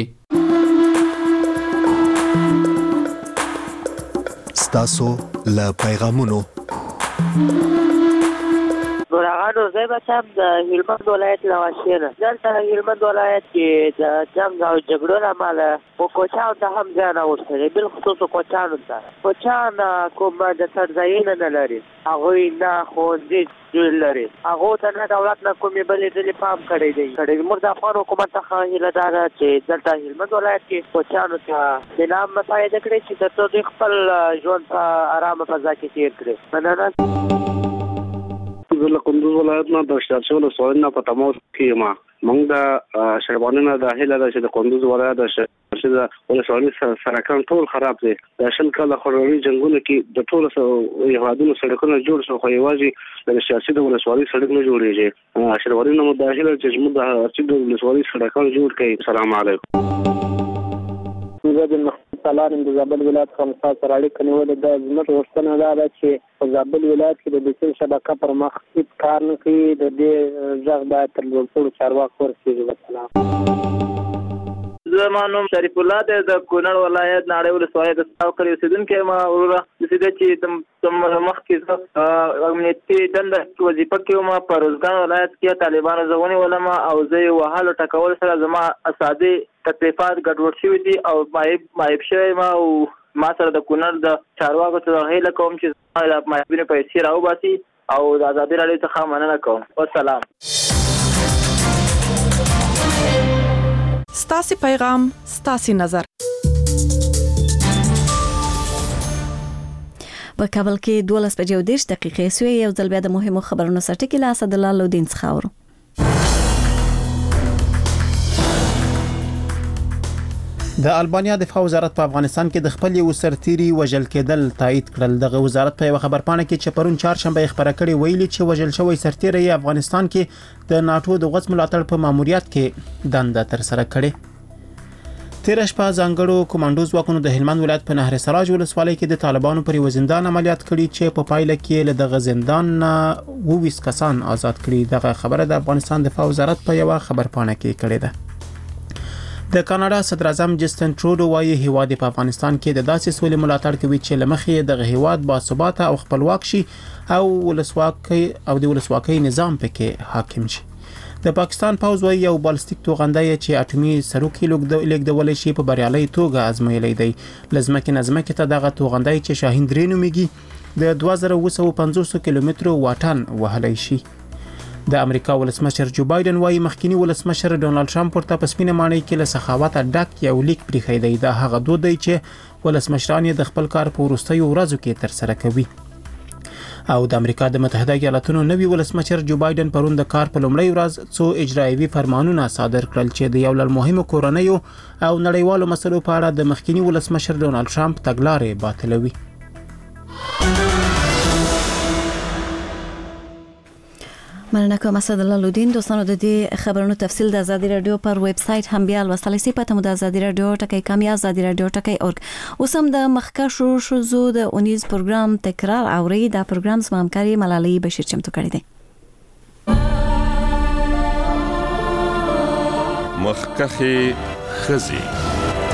ستاسو له پیغامونو ګورغانو زه به تم د هلمند ولایت له واشې نه. دلته هلمند ولایت کې د جنګ او جګړو له امله په کوچیانو ته هم زیان اوښتی دی، بالخصوص کوچیانو ته. کوچیان کوم د سرځایونه نه لري، هغوی نه ښوونځي لري، هغو ته نه دولت نه کومې بلې ډلې پام کړی دی. موږ د افغان حکومت څخه هیله دا ده چې دلته هلمند ولایت کې کوچیانو ته د نام مساعده کړي چې تر څو دوی خپل ژوند په ارامه فضا کې تیر کړي. مننه. زه له کندوز ولایت نه د شارچه ولسوالۍ نه په تماس کې یم. موږ د شرباني نه د هیله ده چې د کندوز ولایت د شارچه د ولسوالۍ سرکان ټول خراب دي. د شل کاله خړوري جنگونو کې د ټولو هیوادونو سړکونه جوړ شو، خو یوازې د شارچه د ولسوالۍ سړک نه جوړیږي. شرباني نه د هیله چې موږ د شارچه د ولسوالۍ سړکان جوړ کړي. سلام علیکم. زه د مختلفو د زابل ولایت څخه سره اړیکه نیولې ده. زموږ غوښتنه دا ده چې په زابل ولایت کې د ډیجیټل شبکه پر مخ کار نه کوي. د دې ځای باید تر لوړ چارواکو ورسیږي. وسلام. زما نوم شریف الله دی، د کونړ ولایت ناړۍ ولسوالۍ د ساوکر اوسېدونکی یم. وروره داسې ده چې مخکې زه امنیتي دنده وظیفه کې وم په روزګان ولایت کې. طالبانو زه ونیولم او زه یې وهلو ټکولو سره زما اساسي تکلیفات ګډوډ شوي دي او معیب معیب شوی یم. او ما سره د کونړ د چارواکو څخه هیله کوم چې زما د معیبینو پیسې راوباسي او د ازادي راډیو څخه مننه کوم. والسلام. ستاسو پیغام ستاسو نظر. په کابل کې دولس بجې او دېرش دقیقې سوې. یو ځل بیا د مهمو خبرونو سرټکی له اسدالله لودین څخه اورو. د البانیا دفاع وزارت په افغانستان کې د خپل یو سرتیري وژل کېدل تایید کړل. دغه وزارت په یو خبرپاڼه کې چې پرون چهارشنبه خبره کړې ویلي چې وژل شوی سرتیري افغانستان کې د ناتو د غوڅ ملاتړ په ماموریت کې دنده تر سره کړې. تیر شپه ځانګړو کمانډو ځواکونو د هلمند ولایت په نهر سراج ولسوالۍ کې د طالبانو پر زندان عملیات کړي چې په پایله کې له دغه زندان نه اووه کسان آزاد کړي. دغه خبره د افغانستان دفاع وزارت په یو خبرپاڼه کې کړې ده. د کاناډا صدر اعظم جسټن ټروډو وايي هیواد په افغانستان کې د داسې سولې ملاتړ کوي چې لمخې د هیواد باثبات او خپلواک شي او ولسواکي او د ولسواکۍ نظام پکې حاکم شي. د پاکستان پوځ وايي یو بالستیک توغندی چې اټومي سروکي لیږدول شي په بریالي توګه ازمویلی دی. لزمکه نظمکه ته دغه توغندی چې شاهین درې نومیږي د دوه زره اوه سوه پنځوس کیلومترو واټن وهلی شي. د امریکا ولسمشر جو بایدن وايي مخکینی ولسمشر ډونالد ټرمپ ورته په سپینه ماڼۍ کې له سخاوت ډک یو لیک پریښی دی. دا هغه دود دی چې ولسمشران د خپل کار په وروستیو ورځو کې تر سره کوي. او د امریکا د متحده ایالاتونو نوی ولسمشر جو بایدن پرون د کار په لومړۍ ورځ څو اجرایوي فرمانونه صادر کړل چې د یو له مهمو کورنیو او نړیوالو مسلو په اړه د مخکینی ولسمشر ډونالد ټرمپ تګلارې باطلوي. مننه کوم اسدالله لودین. دوستانو د دې خبرونو تفصیل د آزادی رادیو پر ویب سټ هم بیا لوستلی شئ. پته مو د آزادی رادیو ټکی کامی آزادی رادیو ټکی اورګ. اوس هم د مخکښو ښځو د اونیز پروګرام تکرار اوري. دا پروګرام زما همکاري ملالۍ بشیر چمتو کړی دی. مخکښې ښځې.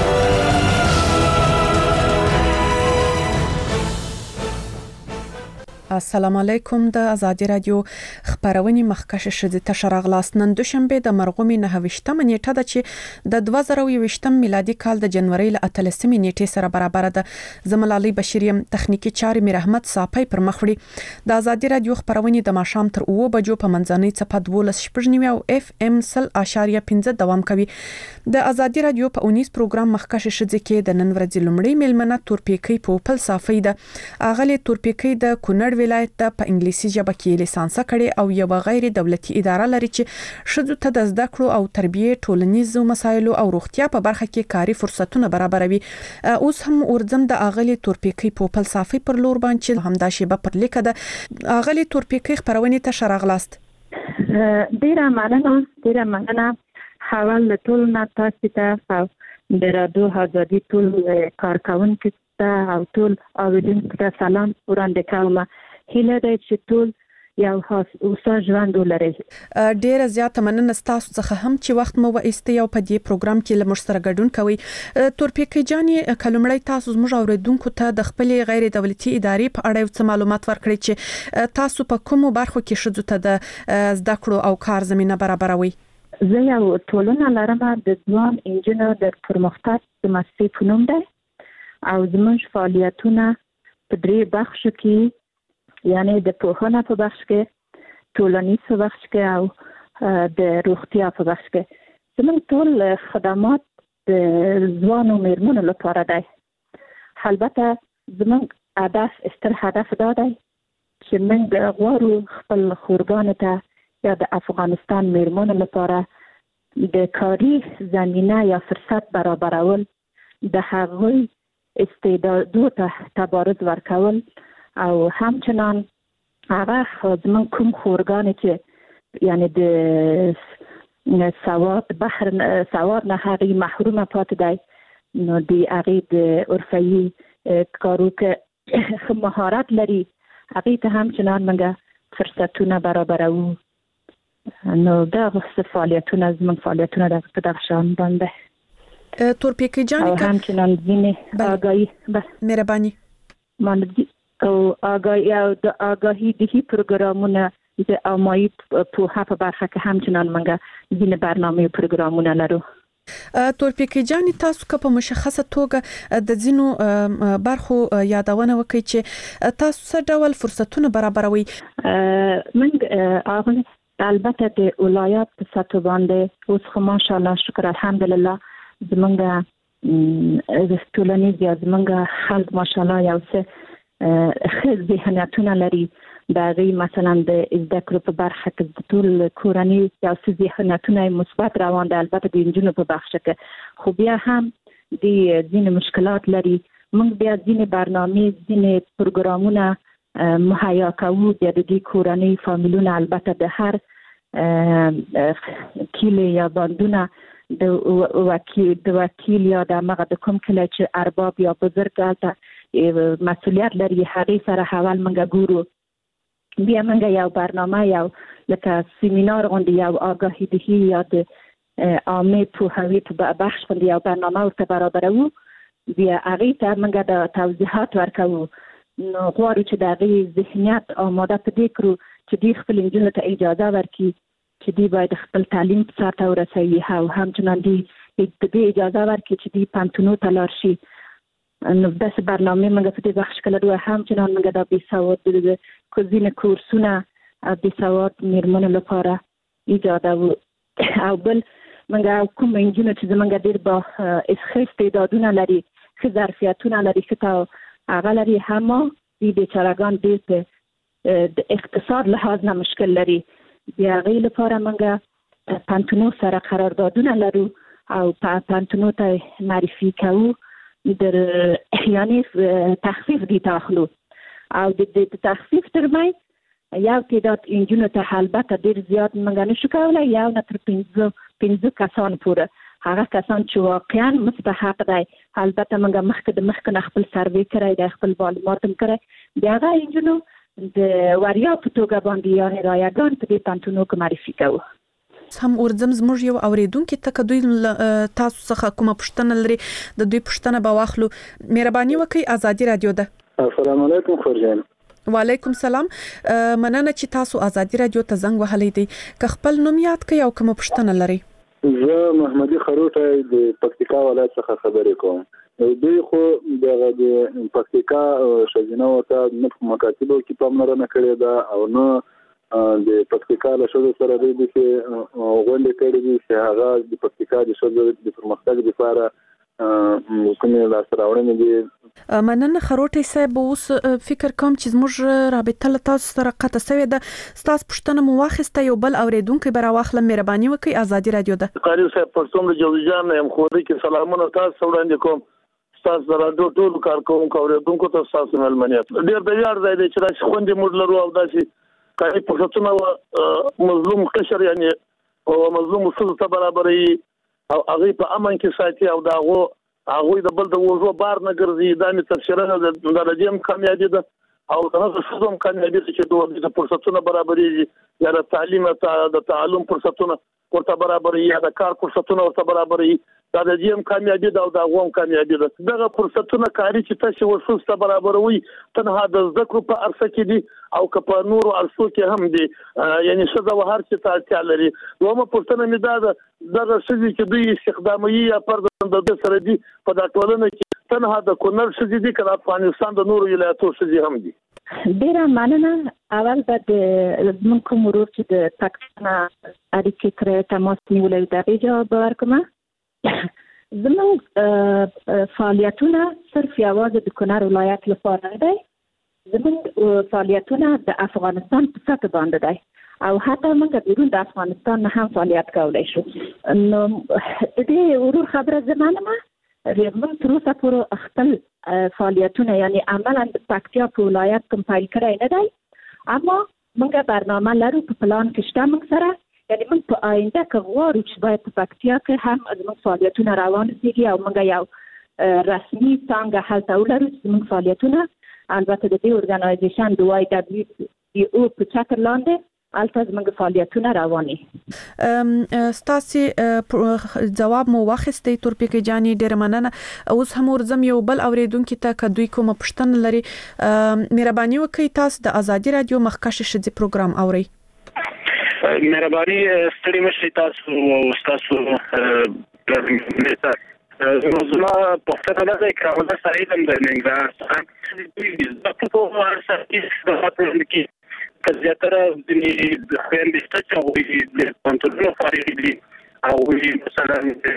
السلام علیکم. د آزادی رادیو خبرونه مخکښ ښځې ته شراغلاست. نن دوشنبه د مرغومي نهه نیټه ده چې د دوه زره یوویشتم میلادي کال د جنوري ل اتلسمې نیټې سره برابر ده. زملالي بشریم تخنیکی چارې میر احمد صافی پر مخوړي. د آزادی رادیو خبرونه د ماښام تر اوه بجو په منځنۍ صفه دولس شپږ او اف ام صفر اشاریه پنځه دوام کوي. د آزادی رادیو په اونیز پروګرام مخکښ ښځې کې د نن ورځې لومړی میلمنه تورپیکی پوپل صافی ده. اغلی تورپیکی د کونړ ولایت ته په انګلیسي ژبه کې لیسانس کړي او یو غیر دولتي اداره لري چې ښځو ته د زده کړو او تربیه، ټولنیزو مسایلو او روغتیا په برخه کې کاري فرصتونه برابروي. اوس هم ورځم د اغلی تورپیکی پوپل صافی پر لور باندې همدا شیبه پر لیکه ده. اغلی تورپیکی خبرونه ته شراغلاست. ډیره مننه ډیره مننه حوال ټول نه تاسو ته د رادیو آزادی ټول کارکونکو ته او ټول اوریدونکو ته سلام وړاندې کوم. هیله ده چې ټول یو هوسا ژوند ولري. ډیره زیاته مننه ستاسو څخه هم چې وخت مو وایسته یو په دې پروګرام کې لمر سره ګډون کوي. تورپیکي جاني کلمړی تاسو زموږ اوریدونکو ته د خپل غیر دولتي ادارې په اړه څه معلومات ورکړئ چې تاسو په کومو برخو کې شذو ته د زده کړو او کار زمينه برابروي. زه یو ټولنه لرم د ځوان انجینر د پرمختګ د مسیر په نوم ده او زموږ فعالیتونه په درې بخشو کې یعنی د پوهنه په بخش کې، ټولنیز په بخش کې او د روغتیا په بخش کې زموږ ټول خدمات د ځوانو میرمنو لپاره دی. البته زموږ هدف ستر هدف دا دی چې موږ غواړو خپل خورګانو ته یا د افغانستان میرمنو لپاره د کاري زمینه یا فرصت برابرول، د هغوی استعدادو ته تبارز ورکول او همچنان هغه زمون کوم خورګان چې یعنی د سواد بحر سواد نه هغه محرومه پاتې دی نو دی هغه د عرفي کارو کې مهارت لري هغه ته همچنان موږ فرصتونه برابرو. نو دا فعالیتونه زمون فعالیتونه د پدغشان باندې تورپیکي جاني همچنان ځینې آگاهی مهرباني ماندي او آگاهی او د آگاهی دهی پروګرامونه د عامه پوهه په برخه کې همچنان موږ ځینې برنامه او پروګرامونه لرو. تورپیکي جاني تاسو که په مشخصه توګه د ځینو برخو یادونه وکړئ چې تاسو څه ډول فرصتونه برابروي. موږ هغه البته د ولایت په سطح باندې اوس خو ماشاءالله شکر الحمدلله زمونږ د ټولنیز یا زمونږ خلک ماشاءالله یو څه ښه ذهنیتونه لري. د هغې مثلا د زده کړو په برخه کې د ټول کورنۍ یو څه ذهنیتونه مثبت روان دي، البته د نجونو په بخشه کې خو بیا هم د ځینې مشکلات لري. موږ بیا ځینې برنامې ځینې پروګرامونه مهیا کوو د دې کورنۍ فامیلونه، البته د هر کلی یا باندونه د وکیل د وکیل یا د مغه د کوم کله چې ارباب یا بزرګ ته مسؤلیت لري هغه سره حوال منګه ګورو. بیا منګه یو برنامه یو لکه سیمینار غونډه یو آگاهی دهی یا د عامه پوهاوی په بخش باندې یو برنامه ورته برابرو. بیا هغه ته منګه د توضیحات ورکوو. نو غواړو چې د هغې ذهنیت آماده په دې کړو چې دوی خپل نجونو ته اجازه ورکړي چې دوی باید خپل تعلیم په سر ته ورسوي او همچنان دوی د دې اجازه ورکړي چې دوی پوهنتونو ته لاړ شي. نو داسې برنامې موږ په دې بخش کې لرو. همچنان موږ د بېسواد د ځینې کورسونه او بېسواد میرمنو لپاره ایجادوو. او بل موږ کوم نجونې چې زموږ ډېر با ښه استعدادونه لري، ښه ظرفیتونه لري، ښه هغه لري، هم دوی بیچارهګان ډېر په د اقتصاد لحاظ نه مشکل لري. بیا هغې لپاره موږ پوهنتونو سره قراردادونه لرو او پوهنتونو ته معرفي کوو در یعنی تخفیف دی تاخلو او د تخفیف ترمنځ یو تعداد انجونو ته البته ډېر زیات موږ نشو کولی، یو نه تر پنځه پنځه کسان پورې هغه کسان چې واقعا مستحق دی. البته موږ مخکې د مخکې نه خپل سروې کړی دی، خپل معلومات هم کړی. بیا هغه انجونو د وړیا په توګه باندې یعنې رایګان په دې پوهنتونو کې معرفي کوو. هم ورځم زموږ یو اوریدونکو ته که دوی تاسو څخه کومه پوښتنه لري د دوی پوښتنه به واخلو. مهرباني وکړئ، ازادي رادیو ده. السلام علیکم خورجان. وعلیکم سلام. مننه چې تاسو ازادي رادیو ته زنګ وهلی دی. که خپل نوم یاد کړئ او کومه پوښتنه لري. زه محمدي خروټی د پکتیکا ولایت څخه خبرې کوم. دوی خو د پکتیکا ښځینه ته نه په مکاتبو کې پاملرنه کړې ده او نه د پکتیکا له ښځو سره دوی داسې غونډې کړې دي چې هغه د پکتیکا د ښځو د پرمختګ لپاره کومې لاسته راوړنې دي. مننه خروټی صاحب. اوس فکر کوم چې زموږ رابطه له تاسو سره قطع شوې ده. ستاسو پوښتنه مو واخیسته، یو بل اوریدونکی به راواخلم. مهرباني وکړئ، ازادي رادیو ده. قاری صاحب پښتون د جوزجان یم خوري کې سلامونه تاسو وړاندې کوم. تاسو د راډیو ټول کارکونکو اوریدونکو ته تاسو ملمنیت ډېر د ویاړ ځای دی چې تاسو خوندې موږ لرو او داسې کاري فرصتونه مظلوم قشر یعنی او مظلوم څه ته برابرې او هغه په امن کې ساتي او داغو هغه د بل د وژو بار نه ګرځي. دا می تفسیرونه د درجه کامیابی ده او هغه څه هم کامیابی چې د فرصتونو برابرېږي یا د تعلیم ته د تعلم فرصتونه ورته برابرې یا د کار فرصتونه ورته برابرې دا د دې هم کامیابی ده او د هغه هم کامیابی ده. دغه فرصتونه کاري چې تاسو ورسوسته برابروي تنها د زده کړو په ارسه کې دي او که په نورو ارسو کې هم دي، یعنی ښځه و هر څه ته اړتیا لري. دومره پوښتنه مې دا ده دغه ښځې چې دوی استخداموي یا پرده د دې سره دي په دا ټولنه کې تنها د کونړ ښځې دي که د افغانستان د نورو ولایتو ښځې هم دي؟ ډیره مننه. اول به د زموږ کوم ورور چې د پاکستان اړیکې کړی تماس نیولی د هغې جواب ورکړم. زموږ فعالیتونه صرف یوازې د کونړ ولایت لپاره نه دی، زموږ فعالیتونه د افغانستان په سطح باندې دی او حتی موږ بیرون د افغانستان نه هم فعالیت کولی شو. نو د دې ورور خبره زه منمه. موږ تر اوسه پورې خپل فعالیتونه یعنی عملا د پکتیا په ولایت کوم پیل کړی نه دی، اما موږ برنامه لرو په پلان کې شته موږ سره. یعنی موږ په آینده کې غواړو چې باید په پکتیا کې هم زموږ فعالیتونه روان کړي او موږ یو رسمي څانګه هلته ولرو چې زموږ فعالیتونه البته د دې ارګنایزیشن د واي دبلیو ای او په چتر لاندې البته زموږ فعالیتونه رواني. ستاسو جواب مو واخیستی تورپیکې جاني، ډېر مننه. اوس هم ورزم یو بل اوریدونکو ته که دوی کومه پوښتنه لري مهرباني وکړئ تاسو د ازادي رادیو مخکښ ښځې پروګرام اورئ. مهرباني ستړي مشي تاسو او تاسو نو زما پوښتنه ده چې کومه سره علم د ننګرهار څخه د په اړه څه کې کزیاتره د خويندې چې وایي د کنټرول فارغ دي او مثلا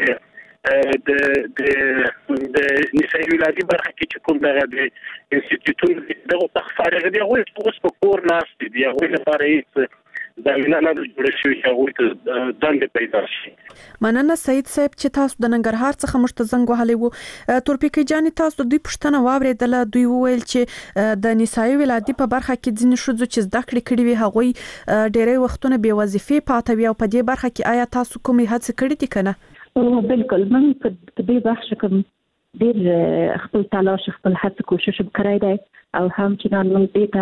د د د نسایي ولادي برخه کې چې کوم دغه د انسټیټیوټ دغه تخفارغ دي هغه اوس په کور ناس دي هغه لپاره هیڅ دا وینا نه جوړ شوی هغه ته دند پیدا شي. مننه سید صاحب چې تاسو د ننګرهار څخه مشت زنګ وهلی وو. تورپیکې جاني تاسو دوی پوښتنه واورېدله، دوی وویل چې د نسایي ولادي په برخه کې ځینې ښځو چې زده کړې کړې وي هغوی ډېری وختونه بې وظیفې پاته وي او په دې برخه کې آیا تاسو کومې هڅې کړې دي که نه؟ بالکل موږ په دې بخش کې ډېر خپل تلاش خپل هڅه کوشش کړی دی او همچنان موږ دې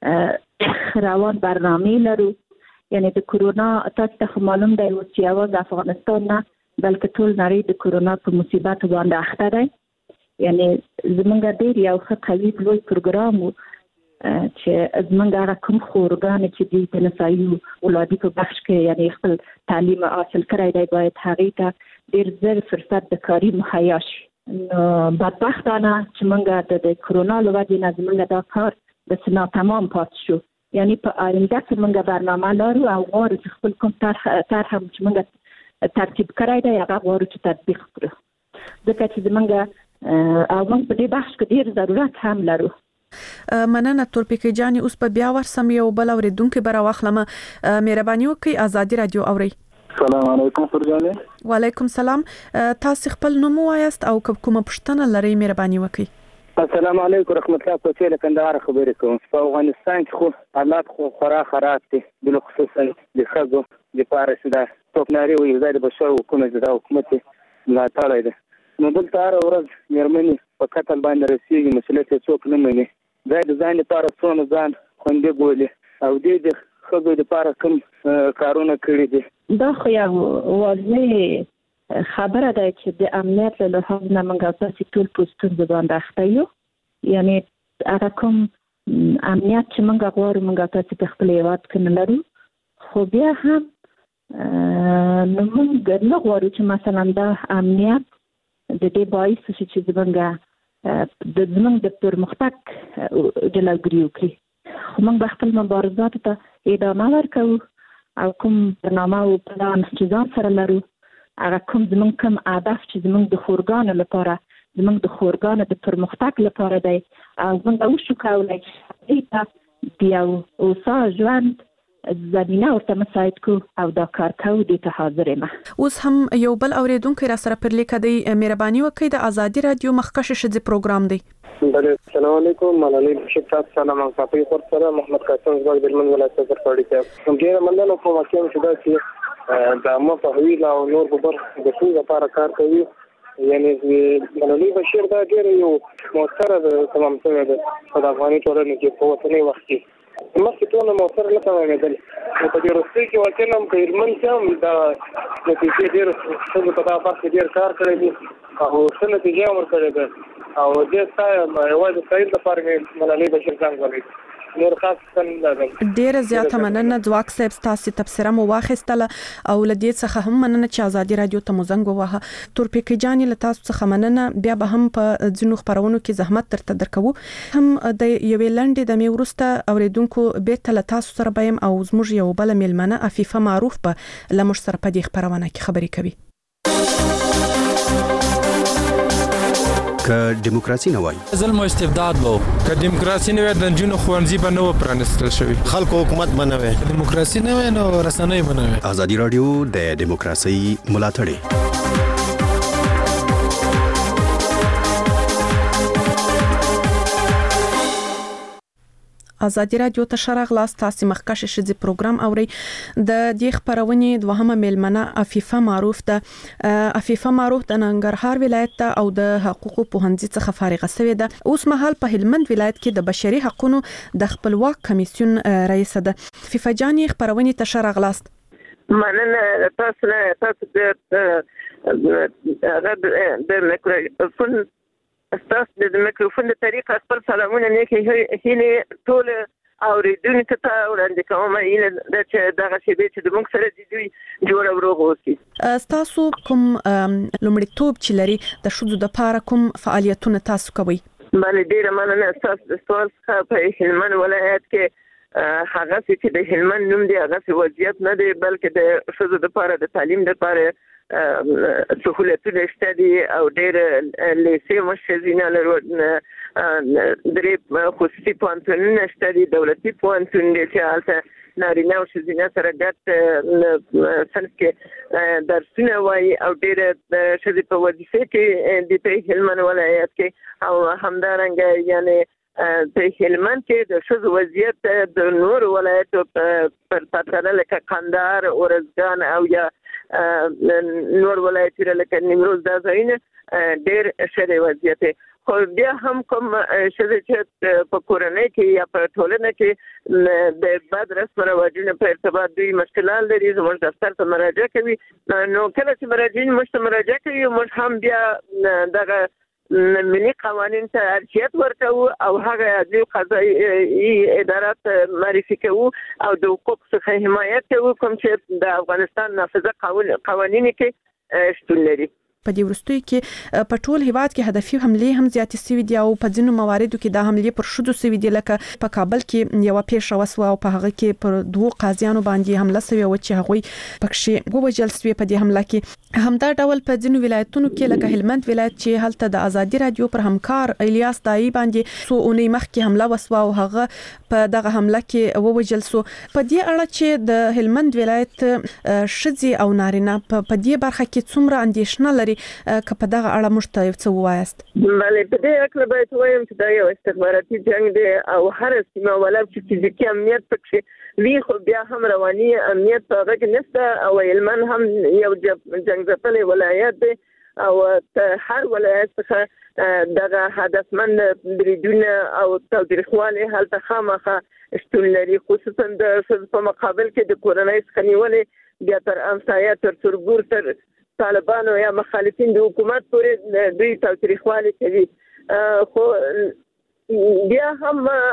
ته روان برنامې لرو. یعنی د کورونا تاسو ته معلوم دی چې یوازې افغانستان نه بلکې ټول نړۍ د کورونا په مصیبت باندې اخته دی. یعنی زمونږ ډېر یو ښه قوي لوی پروګرام و چې زمونږ هغه کوم خورګانې چې دي د نسایي ولادي په بخش کې یعنی خپل تعلیم حاصل کړی دی باید هغې ته ډېر زر فرصت د کاري مهیا شي. نو بدبختانه چې موږ د کورونا له وجې نه زمونږ دا کار داسې ناتمام پاتې شو. یعنی په آینده کې موږ برنامه لرو او غواړو چې خپل کوم طرح طرح هم چې موږ ترتیب کړی دی هغه غواړو چې تطبیق کړو ځکه چې زموږ او موږ په دې بخش کې ډېر ضرورت هم لرو. مننه تورپیکې جاني. اوس په بیا ورسم یو بل اوریدونکي به راواخلم. مهرباني وکړئ ازادي رادیو اورئ. السلام علیکم فرجاني. وعلیکم السلام. تاسو خپل نوم وایاست او کومه پوښتنه لرئ مهرباني وکړئ. السلام علیکم رحمت الله په څیر کندهار خبرې کوم. په افغانستان کې خو حالات خو خورا خراب دي بل خصوصا د خځو لپاره چې دا توپناري وي د بشر حکومت د حکومت ملاتړ دی. نو دلته هر ورځ مېرمنې په قتل باندې رسېږي مسؤلیت یې څوک نه مني. دا د ځان لپاره څونه ځان خوندي بولي او دې د ښځو لپاره کوم کارونه کړي دي. دا خو یو واضح خبره ده چې د امنیت له لحاظ نه موږ تاسو ټول په ستونزو باندې اخته یو. یعنی هغه کوم امنیت چې موږ غواړو موږ تاسو په خپل هیواد کې نه لرو، خو بیا هم نو موږ نه غواړو چې مثلا دا امنیت د دې باعث شي چې زموږ د زموږ د پرمختګ جلوګیري وکړي. خو موږ خپل مبارزات ته ادامه ورکوو او کوم برنامه او پلان چې ځان سره لرو هغه کوم زموږ کوم هدف چې زموږ د خورګانو لپاره زموږ د خورګانو د پرمختګ لپاره دی او موږ وشو کولی چې د یو اوسا ژوند زمینه ورته مساعد کو او دا کار کوو دې ته حاضر یم. اوس هم یو بل اوریدونکی را سره پر لیکه دی. مهرباني وکړئ د ازادي رادیو مخکښ ښځې پروګرام دی. بله السلام علیکم. ملالۍ شکایت سلام او صافي خور سره محمد قاسم زبر دلمن ولایت څخه پړی کوم. ډېر مننه کوم چې دا چې د مو په ویلا او نور په برخه د ټول لپاره کار کوي یعنی ملالۍ بشیر دا ډېر یو موثره تمام شوی ده په افغاني ټولنه کې په وطني وخت کې مخکې ټول موثر نه تمامېدل په دې وروستي کې واقعا هم په هلمند کې هم دا نتیجې ډېر ښځو په دغه برخه کې ډېر کار کړی دي او ښه نتیجه یې ورکړې ده او دې ستایم یوازې ستایل لپاره مې ملالۍ بشیر زنګ وهلی نور خاص ډیره زیاته مننه ځواک صاحب تاسو تبصره مو واخیستله او لدې څخه هم مننه چې ازادي رادیو ته مزنګ ووهه تورپیکي جاني له تاسو څخه مننه بیا به هم په ځینو خبرونو کې زحمت درته درکو هم د یوې لنډې د میورسته اوریدونکو بیت له تاسو سره بیم او زموږ یو بل میلمنه عفیفه معروف په لمر سره په دې خبرونه کې خبرې کوي که دیموکراسي نه وای ظلم او استبداد وو که دیموکراسي نه وای د جنونو خوانزي به نه و پرانستل شوی خلکو حکومت بنوي دیموکراسي نه وای نو رسنۍ بنوي ازادي رادیو د دیموکراسي ملاتړي ازادي رادیو ته شرغ لاس تاسو مخکشه شذ پروګرام اوري د دې خبرونې دوهمه میلمنه عفیفه معروف ده عفیفه معروف د ننګرهار ولایت او د حقوقو پوهنځي څخه فارغه شوې ده اوس مهال په هلمند ولایت کې د بشري حقوقو د خپلواک کمیسیون رئیس ده عفیفه جاني خبرونې ته شرغ لاس مننه تاسو نه تاسو د د میکروفون تاسو د میکروفون د طریقه خپل سلامونه نه کوي هله ټول اوریدونکو ته وړاندې کوم چې دغه شی چې د موږ سره د دوی جوړ وروغ اوسي تاسو کوم لومړیتوب چې لري د شذو د پاره کوم فعالیتونه تاسو کوي باندې ډیر مننه تاسو د سوال څخه په هلمند ولایت کې هغه چې د هلمند نوم دی هغه وضعیت نه دی بلکې د شذو د پاره د تعلیم لپاره سہولتونه شته دي او ډېر لیسې مشزینه لرو درې خصوصي پوهنتونونه شته دي دولتي پوهنتون دي چې هلته نارینه او ښځینه سره ګډ صنف کې درسونه وایي او ډېر ښځې په وظیفه کې د هلمند ولایت کې او همدارنګه یعنی په هلمند کې د ښځو وضعیت د نور ولایتو پر پرتله لکه کندهار ارزګان او یا نور ولایتونه لکه نیمروز دا ځایونه ډېر ښه وضعیت خو بیا هم کوم ښځې چې په کورنۍ کې یا په ټولنه کې د بد رسم رواجونو په ارتباط دوی مشکلات لري زموږ دفتر ته مراجعه کوي نو کله چې مراجعین موږ ته مراجعه کوي موږ هم بیا دغه ملي قوانين ته ارشاد ورکوو او هغه عدلي قضایي ادارات معرفي کوو او د حقوق څخه حمایت کوو کوم چې د افغانستان نافذه قوانين کې شتون لري په دې ورستوي کې په ټول هیواد کې هدفي حمله هم زیاتې سوي دي او په ځینو مواردو کې د حمله پر شذو سوي دي لکه په کابل کې یو پیښه وسوه او په هغه کې پر دوه قاضیانو باندې حمله سوي او چې هغه پکښې ووجل سوي په دې حمله کې همدا ډول په ځینو ولایتونو کې لکه هلمند ولایت چې هلته د ازادي رادیو پر همکار الیاس دای باندې سو اونۍ مخکې حمله وسوه او هغه په دغه حمله کې ووجل سو په دې اړه چې د هلمند ولایت شذي او نارینه په دې برخه کې څومره اندیشنه لري که په دغه اړه موږ ته څه ووایاست بله په دې اړه باید وایم چې دا یو استخباراتي جنگ دی او هر سیمه ولر چې فزیکي امنیت پکې وی خو بیا هم رواني امنیت په هغه کې نشته او هلمند هم یو جنگ ځپلی ولایت دی او هر ولایت څخه دغه هدفمند بریدونه او تاوتریخوالي هلته خامخا شتون لري خصوصا د په مقابل کې د کورنۍ څخه نیولې بیا تر امسایه تر ترګور تر طالبانو یا مخالفین د حکومت پورې دوی تاوتریخوالي کوي خو بیا هم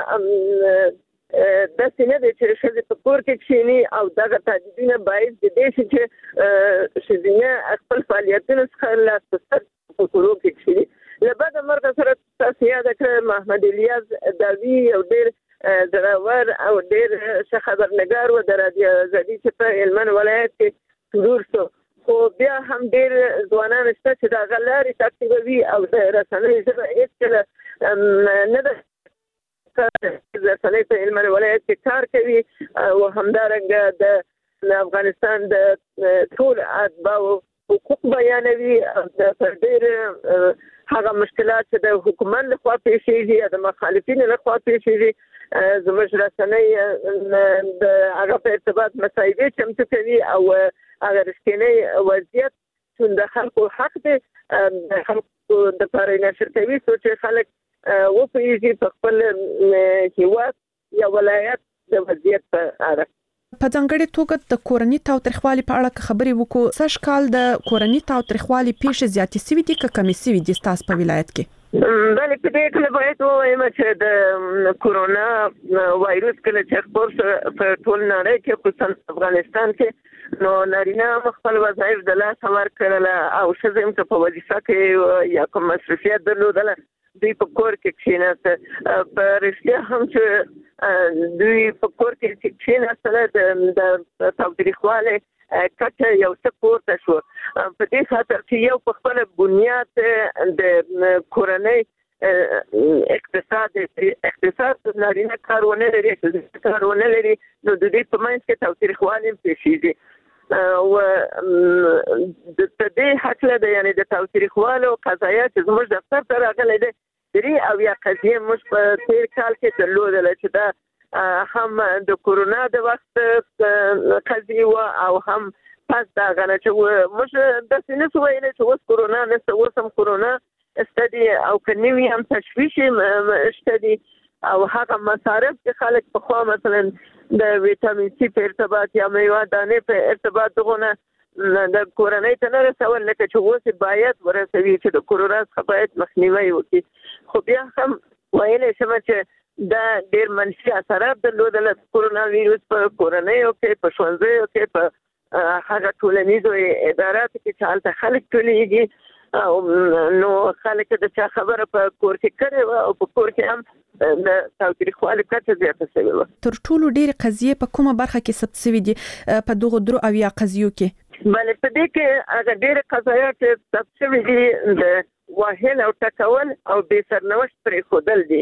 داسې نه دی چې ښځې په کور کې کښېني او دغه تهدیدونه باعث د دې شي چې ښځینه خپل فعالیتونو څخه لاس په سر په کورو کې کښېني له بده مرغه سره تاسو یاده کړه محمد الیاس داوي یو ډېر زړور او ډېر ښه خبرنګار و د رادیو ازادي چې په هلمند ولایت کې حضور شو خو بیا هم ډېر ځوانان شته چې د هغه لارې تعقیبوي او د رسنیو ژبه هېڅکله نه ده رسنۍ په هلمند ولایت کې کار کوي او همدارنګه د افغانستان د ټول اتباعو حقوق بیانوي او د ډېر هغه مشکلات چې د حکومت لخوا پیښیږي یا د مخالفینو لخوا پیښیږي زموږ رسنۍ د هغه په ارتباط مصاحبې چمتو کوي او هغه رښتینی وضعیت چې د خلکو حق دی د خلکو د پاره نشر کوي چې خلک و په په خپل هیواد یا ولایت د وضعیت په اړه په ځانګړي توګه د کورنۍ تاوتریخوالي په اړه خبرې وکړو. سږ کال د کورنۍ تاوتریخوالي پیښې زیاتې سوي دي که کمې سوي دي ستاسو په ولایت کې؟ بله په دې کې باید ووایم چې د کورونا وایروس کله چې خپور په ټول نړۍ کې خصوصا افغانستان کې نو نارینه خپل وظایف د لاس ورکړل او ښځې هم په وظیفه کې یا کوم مصرفیت درلودل دوی په کور کې کښېناست. په رښتیا هم چې دوی په کور کې کښېناستل د تاوتریخوالي کچه یو څه پورته شو. په دې خاطر چې یو په خپل بنیاد د کورنۍ اقتصاد اقتصاد نارینه کار ونه لري کار ونه لري نو د دې په منځ کې تاوتریخوالي پیښیږي. او د دې حقله ده یعنی د تاوتریخوالي او قضایات زموږ دفتر ته راغلي دي درې او یا قضیه موږ په تیر کال کې درلودل چې دا هم د کورونا د وخت قضیه و او هم پس دا غنه چې موږ د سینې ویل چې اوس کورونا نشته اوس هم کورونا استدي او کنيوي هم تشويش استدي او هغه مصارف چې خلک په خوا مثلا د ویټامین سي په ارتباط یا میوه دانه په ارتباط دغه د کورنۍ ته نه رسول لکه چې اوس باید ورسوي چې د کورونا څخه باید مخنیوي وکړي. خو بیا هم ویل شم چې دا ډېر منفي اثرات درلودل کورونا ویروس په کورنۍ او کې په ښوونځیو کې په هغه ټولنیزو اداراتو کې چې هلته خلک ټولېږي نو خلک د چا خبره په کور کې کړې او په کور کې هم د تاوتریخوالي کچه زیاته شوې وه. تر ټولو ډېرې قضیې په کومه برخه کې ثبت شوي دي په دغو درو اویا قضیو کې؟ بله په دې کې هغه ډېرې قضایات چې ثبت شوي دي د وهل او ټکول او بې سرنوشت پرېښودل دي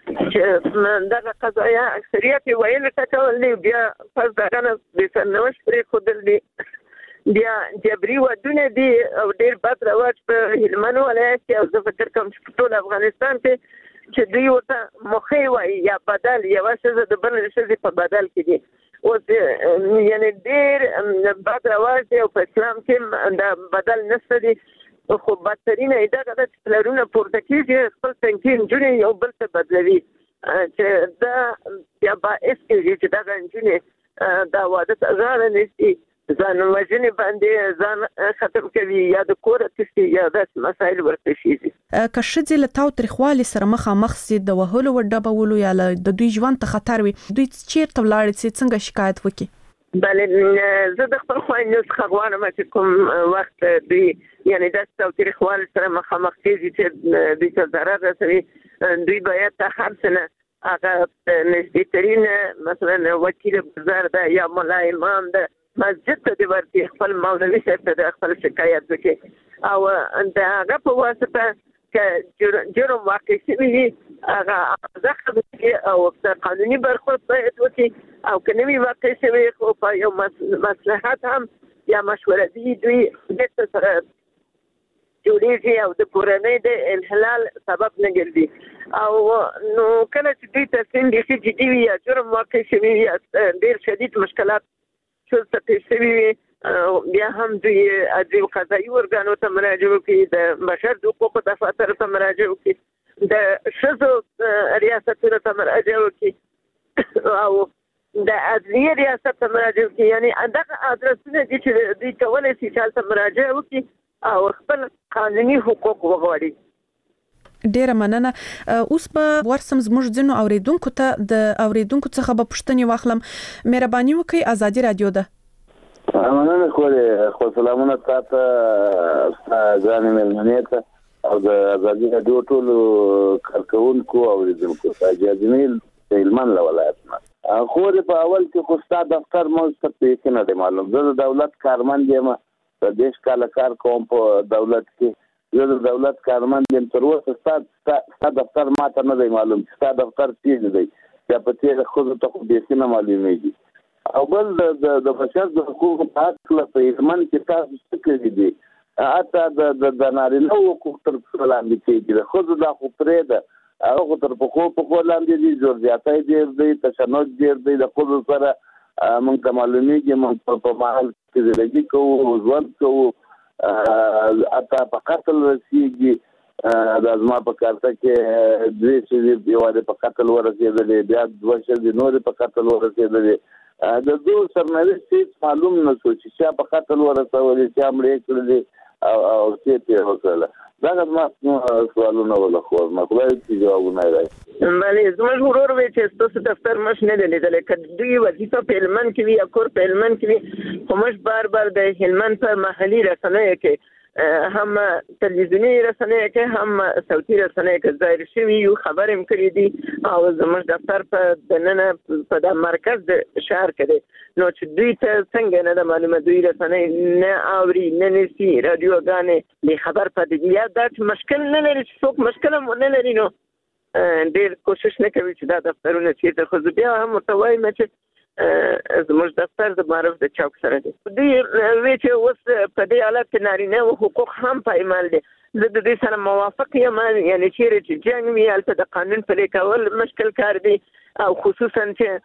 چې دغه قضایا اکثریت یې ویل ټکول دي بیا پس دغه نه بې سرنوشت پرېښودل دي بیا جبري ودونه دي او ډېر بد رواج په هلمند ولایت کې او زه فکر کوم چې په ټول افغانستان کې چې دوی ورته مخې وایي یا بدل یوه ښځه د بلې ښځې په بدل کې دي. اوس یعنې ډېر بد رواج دی او په اسلام کې د بدل نشته دي خو بدترینه یې دغه ده چې پلرونه پورته کېږي خپل تنکي نجونې یو بل ته بدلوي چې دا بیا باعث کېږي چې دغه نجونې دا واده ته غاړه نیسي ځان وژنې باندې ځان ختم کوي یا د کور تښتي یا داسې مسایل ورته شي. که ښځې له تاوتریخوالي سره مخامخ سي د وهلو و ډبولو یا د دوی ژوند ته خطر وي دوی چیرته ولاړې سي څنګه شکایت وکړي؟ بله زه د خپل خویندو څخه غواړم چې کوم وخت دوی یعنې داسې تاوتریخوالي سره مخامخ کېږي چې دوی ته ضرر رسوي دوی باید ته هر څه نه هغه نږدېترین مثلا وکیل ګزار ده یا ملا امام ده مسجد ته د ورتي خپل مولوي صاحب ته د خپل شکایت وکړي او د هغه په واسطه که جرم واقع شوي وي هغه زخم او قانوني برخورد باید وکړي او که نه وي واقع شوي خو په یو مصلحت هم یا مشورتي دوی بیرته سره جوړېږي او د کورنۍ د انحلال سبب نه ګرځي او نو کله چې دوی تصمیم بیخي جدي وي یا جرم واقع شوي وي ډېر شدید مشکلات شو څه شوي بیا هم دوی عدلي قضایي ارګانو ته مراجعه وکړي د بشر د حقوقو دفاتر ته مراجعه وکړي د ښځو ریاستونو ته مراجعه وکړي او د عدلیه ریاست ته مراجعه وکړي یعنې دغه ادرسونه دي چې دوی کولی شي چې هلته مراجعه وکړي او خپل قانوني حقوق وغواړي. ډیره مننه. اوس به ورسم زموږ ځینو اوریدونکو ته د اوریدونکو څخه به پوښتنې واخلم. مهرباني وکړئ ازادي رادیو ده. مننه کوله خو سلامونه تاسو ځان ملمنې ته او د ازادي رادیو ټول کارکونکو اوریدونکو ته جمیل هلمند ولایت نه خو په اول کې خو ستاسو دفتر مو څه پېښه نه دی معلوم. زه د دولت کارمند یم په دیش کال کار کوم په دولت کې زه د دولت کارمند یم تر اوسه ستاسو دفتر ماته نه دی معلوم چې ستاسو دفتر څه دی یا په تیر خو ته خو بیخي نه معلومیږي. او بل د بشر د حقوقو په اړه په هلمند کې تاسو څه کړي دي حتی د نارینه حقوق تر پښو لاندې کېږي د ښځو دا خو پرې ده هغه تر پښو پښو لاندې دي زور زیاتی ډېر دی تشنج ډېر دی د ښځو سره موږ ته معلومیږي موږ په محل کې زندګي کوو ژوند کوو اته په قتل رسیږي د ازما په کارته کې دوی چې یو د په قتل ورسېدلې بیا دوه چې نور په قتل ورسېدلې د دوه سرنوشت معلوم نه شو چې چا په قتل ورسولې چې امر کړل او چې په وکړه دا ما سوالونه ولا خو ما خدای چې جوابونه راځي بله زموږ ورور وی چې تاسو دفتر مش نه لیدل کله دوی وظیفه په هلمند کې وی اکور په هلمند کې وی خو مش بار بار د هلمند په محلي رسنیو کې هم تلویزیونی رسنیو کې هم صوتي رسنیو کې ظاهر شوی یو خبر هم کړی دي او زموږ دفتر په دننه په د مرکز د شهر کې نو چې دوی ته څنګه نه د معلومه دوی رسنۍ نه اوري نه نسی رادیوګانې له خبر پدې یا دا مشکل نه لري چې څوک مشکل نه لري نو ډېر کوشش نه کوي چې دا دفترونه چې خو بیا هم متوای مچ زموږ دفتر د معرف د چوک سره دی دوی وی چې اوس په دې حالت کې نارینه او حقوق هم پایمال دي زه د دې سره موافق یم یعنی چې جنګ وی البته د قانون پلي کول مشکل کار دی او خصوصا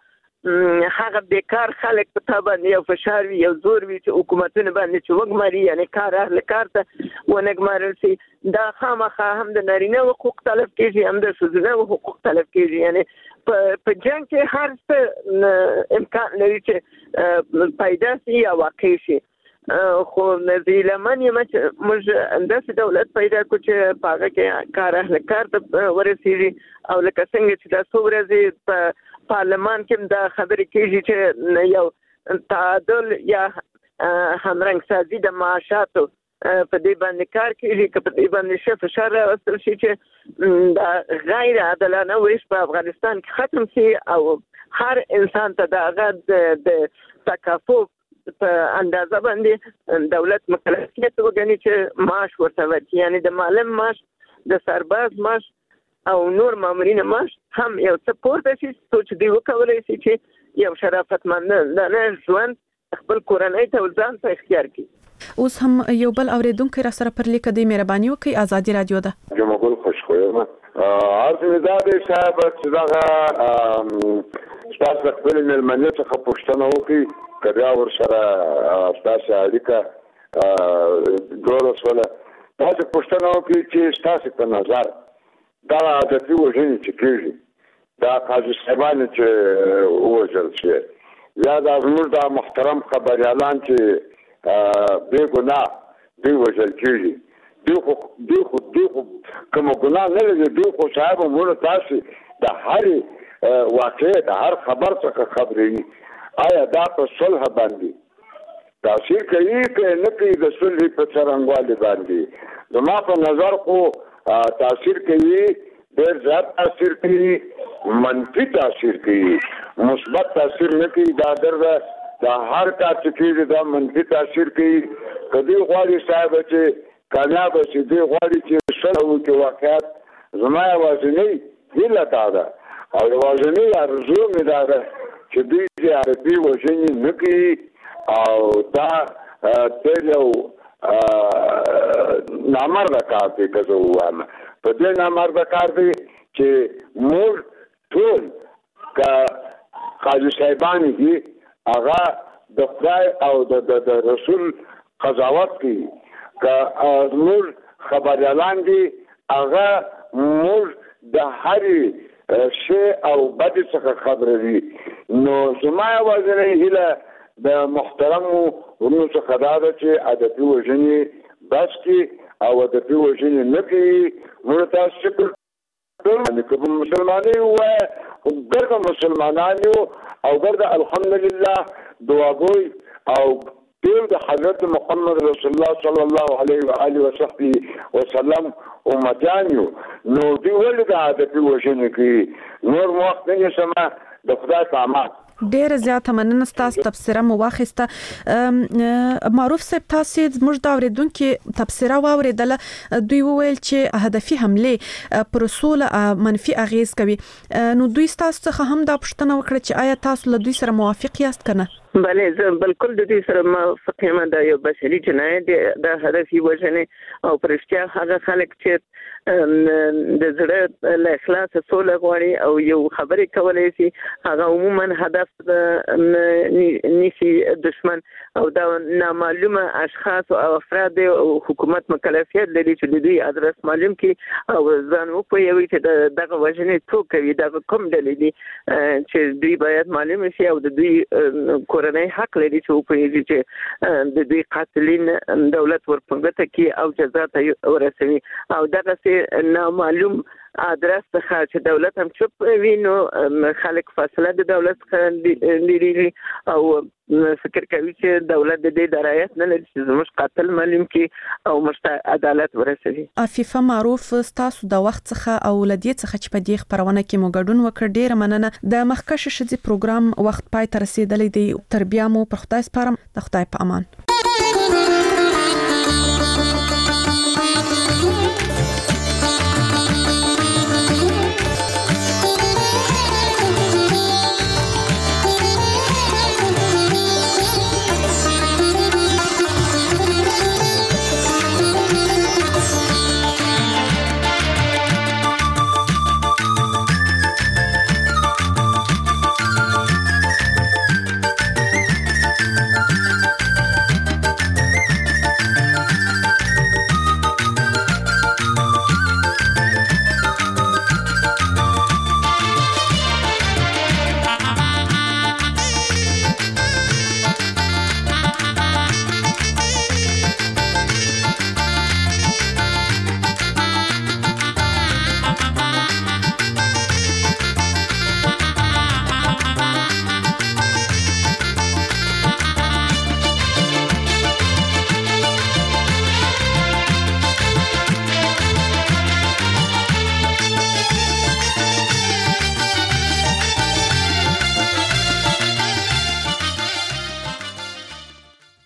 چې هغه بیکار خلک په تابع یو فشار وی یو زور وی چې حکومتونه باندې چې وګماري یعنی کار اهل کار ته ونګمارل شي دا خامخا هم د نارینه حقوق طلب کیږي هم د ښځینه حقوق طلب کیږي یعنی په جنګ کې هر څه امکان لري چې پیدا شي یا واقع شي خو نزیلمن یم چې موږ انداسې دولت پیدا کړو چې په هغه کې کار اهل کار ته ورسېږي او لکه څنګه چې دا څو ورځې په پارلمان کې دا خبرې کېږي چې یو تعادل یا همرنګ سازي د معاشاتو په دې باندې کار کوي چې په دې باندې شف فشار راوستل شي چې دا غیر عادلانه ویش په افغانستان کې ختم شي او هر انسان ته د هغه د تکافؤ په اندازه باندې دولت مکلفیت وګڼي چې معاش ورته ورکړي یعنی د معلم معاش د سرباز معاش او نور مامورین معاش هم یو څه پورته شي چې دوی وکولای شي چې یو شرافتمندانه ژوند خپل کورنۍ ته ځان ته اختیار کړي اوس هم یو بل اوریدونکو را سره پر لیک دی مهرباني وکړئ ازادي رادیو ده جمهور خوشخویه ارزو زاده صاحب چې دا تاسو خپل ملمنه څخه پوښتنه وکړي کدا ور سره تاسو اړیکه ډور سره تاسو پوښتنه وکړي چې تاسو په نظر دا د دې وژنې چې کېږي دا قاضي صاحبان چې وژل شي یا دا زموږ د محترم خبريالان چې بے ګناه دی وژل کېږي دی خو دی خو دی خو کوم ګناه نه لري دی خو صاحب موږ تاسو د هر واقع د هر خبر څخه خبرې آیا دا په صلح باندې تاثیر کوي که نه کوي د صلح په څرنګوالي باندې زما په نظر خو تاثیر کوي ډېر زیات تاثیر کوي منفي تاثیر کوي مثبت تاثیر نه کوي دا درته دا هر کار چې کېږي دا منفي تاثیر کوي کدی غواړي صاحب چې کامیاب شي دی غواړي چې صلح وکړي واقعیت زما یوازینۍ هیله دا ده او یوازینۍ ارزو مې دا ده چې دوی چې عربي وژنې نه کوي او دا تل یو نامرده کار دی که زه ووایم په دې نامرده کار دی چې موږ ټول که قاضي صاحبان دي هغه د خدای او د رسول قضاوت کوي که موږ خبریالان دي هغه موږ د هرې شی او بدې څخه خبروي نو زما یوازینۍ هیله د محترمو ورونو څخه دا ده چې ادبي وژنې بس کړي او ادبي وژنې نه کوي موږ تاسو شکر کوو که په مسلمانۍ ووایه ګرده مسلمانان یو او ګرده الحمدلله دعاګوی او ډېر د حضرت محمد رسول الله صلی الله علیه و آله وصحبه وسلم امتیان یو نو دوی ولې د ادبي وژنې کوي نور مو وخت نه نیسم د خدای په امان ډېر زیات مننه ستاسو تبصره مو واخیسته معروف صاحب تاسو زموږ د اوریدونکو تبصره واوریدله دوی وویل چې هدفي حمله پر اصول منفي اغیز کوي نو دوی تاسو څخه هم دا پوښتنه وکړه چې آیا تاسو له دوی سره موافق یاست کنه بله زه بالکل د دې سره موافق یم دا یو بشري جنایت دی د هدفي وژنې او پرشتیا هغه خلک چې د زړه له اخلاص سوله غواړي او یو خبرې کولای شي هغه عموما هدف نشي دشمن او دا نامعلومه اشخاص او افراد او حکومت مکلفیت لري چې د دوی ادرس معلوم کړي او ځان وپوهوي چې دغه وژنې څوک کوي دغه کوم ډلې دي چې دوی باید معلوم شي او د دوی کورنۍ حق لري چې وپوهیږي چې د دوی قاتلین دولت ورپنګته کوي او جزا ته ورسوي او دغه څه نامعلوم ادرس څخه چې دولت هم چوپ وي نو خلک فاصله د دولت څخه لري او فکر کوي چې دولت د دې درایت نه لري چې زموږ قاتل معلوم کړي او موږ عدالت ورسوي. عفیفه معروف تاسو د وخت څخه او لدی څخه چې په دې خبرونه کې مو ګډون وکړ ډیر مننه. د مخکښ شذي پروګرام وخت پای ته رسیدلی دی. تر بیا مو پر خدای سپارم. د خدای په امان.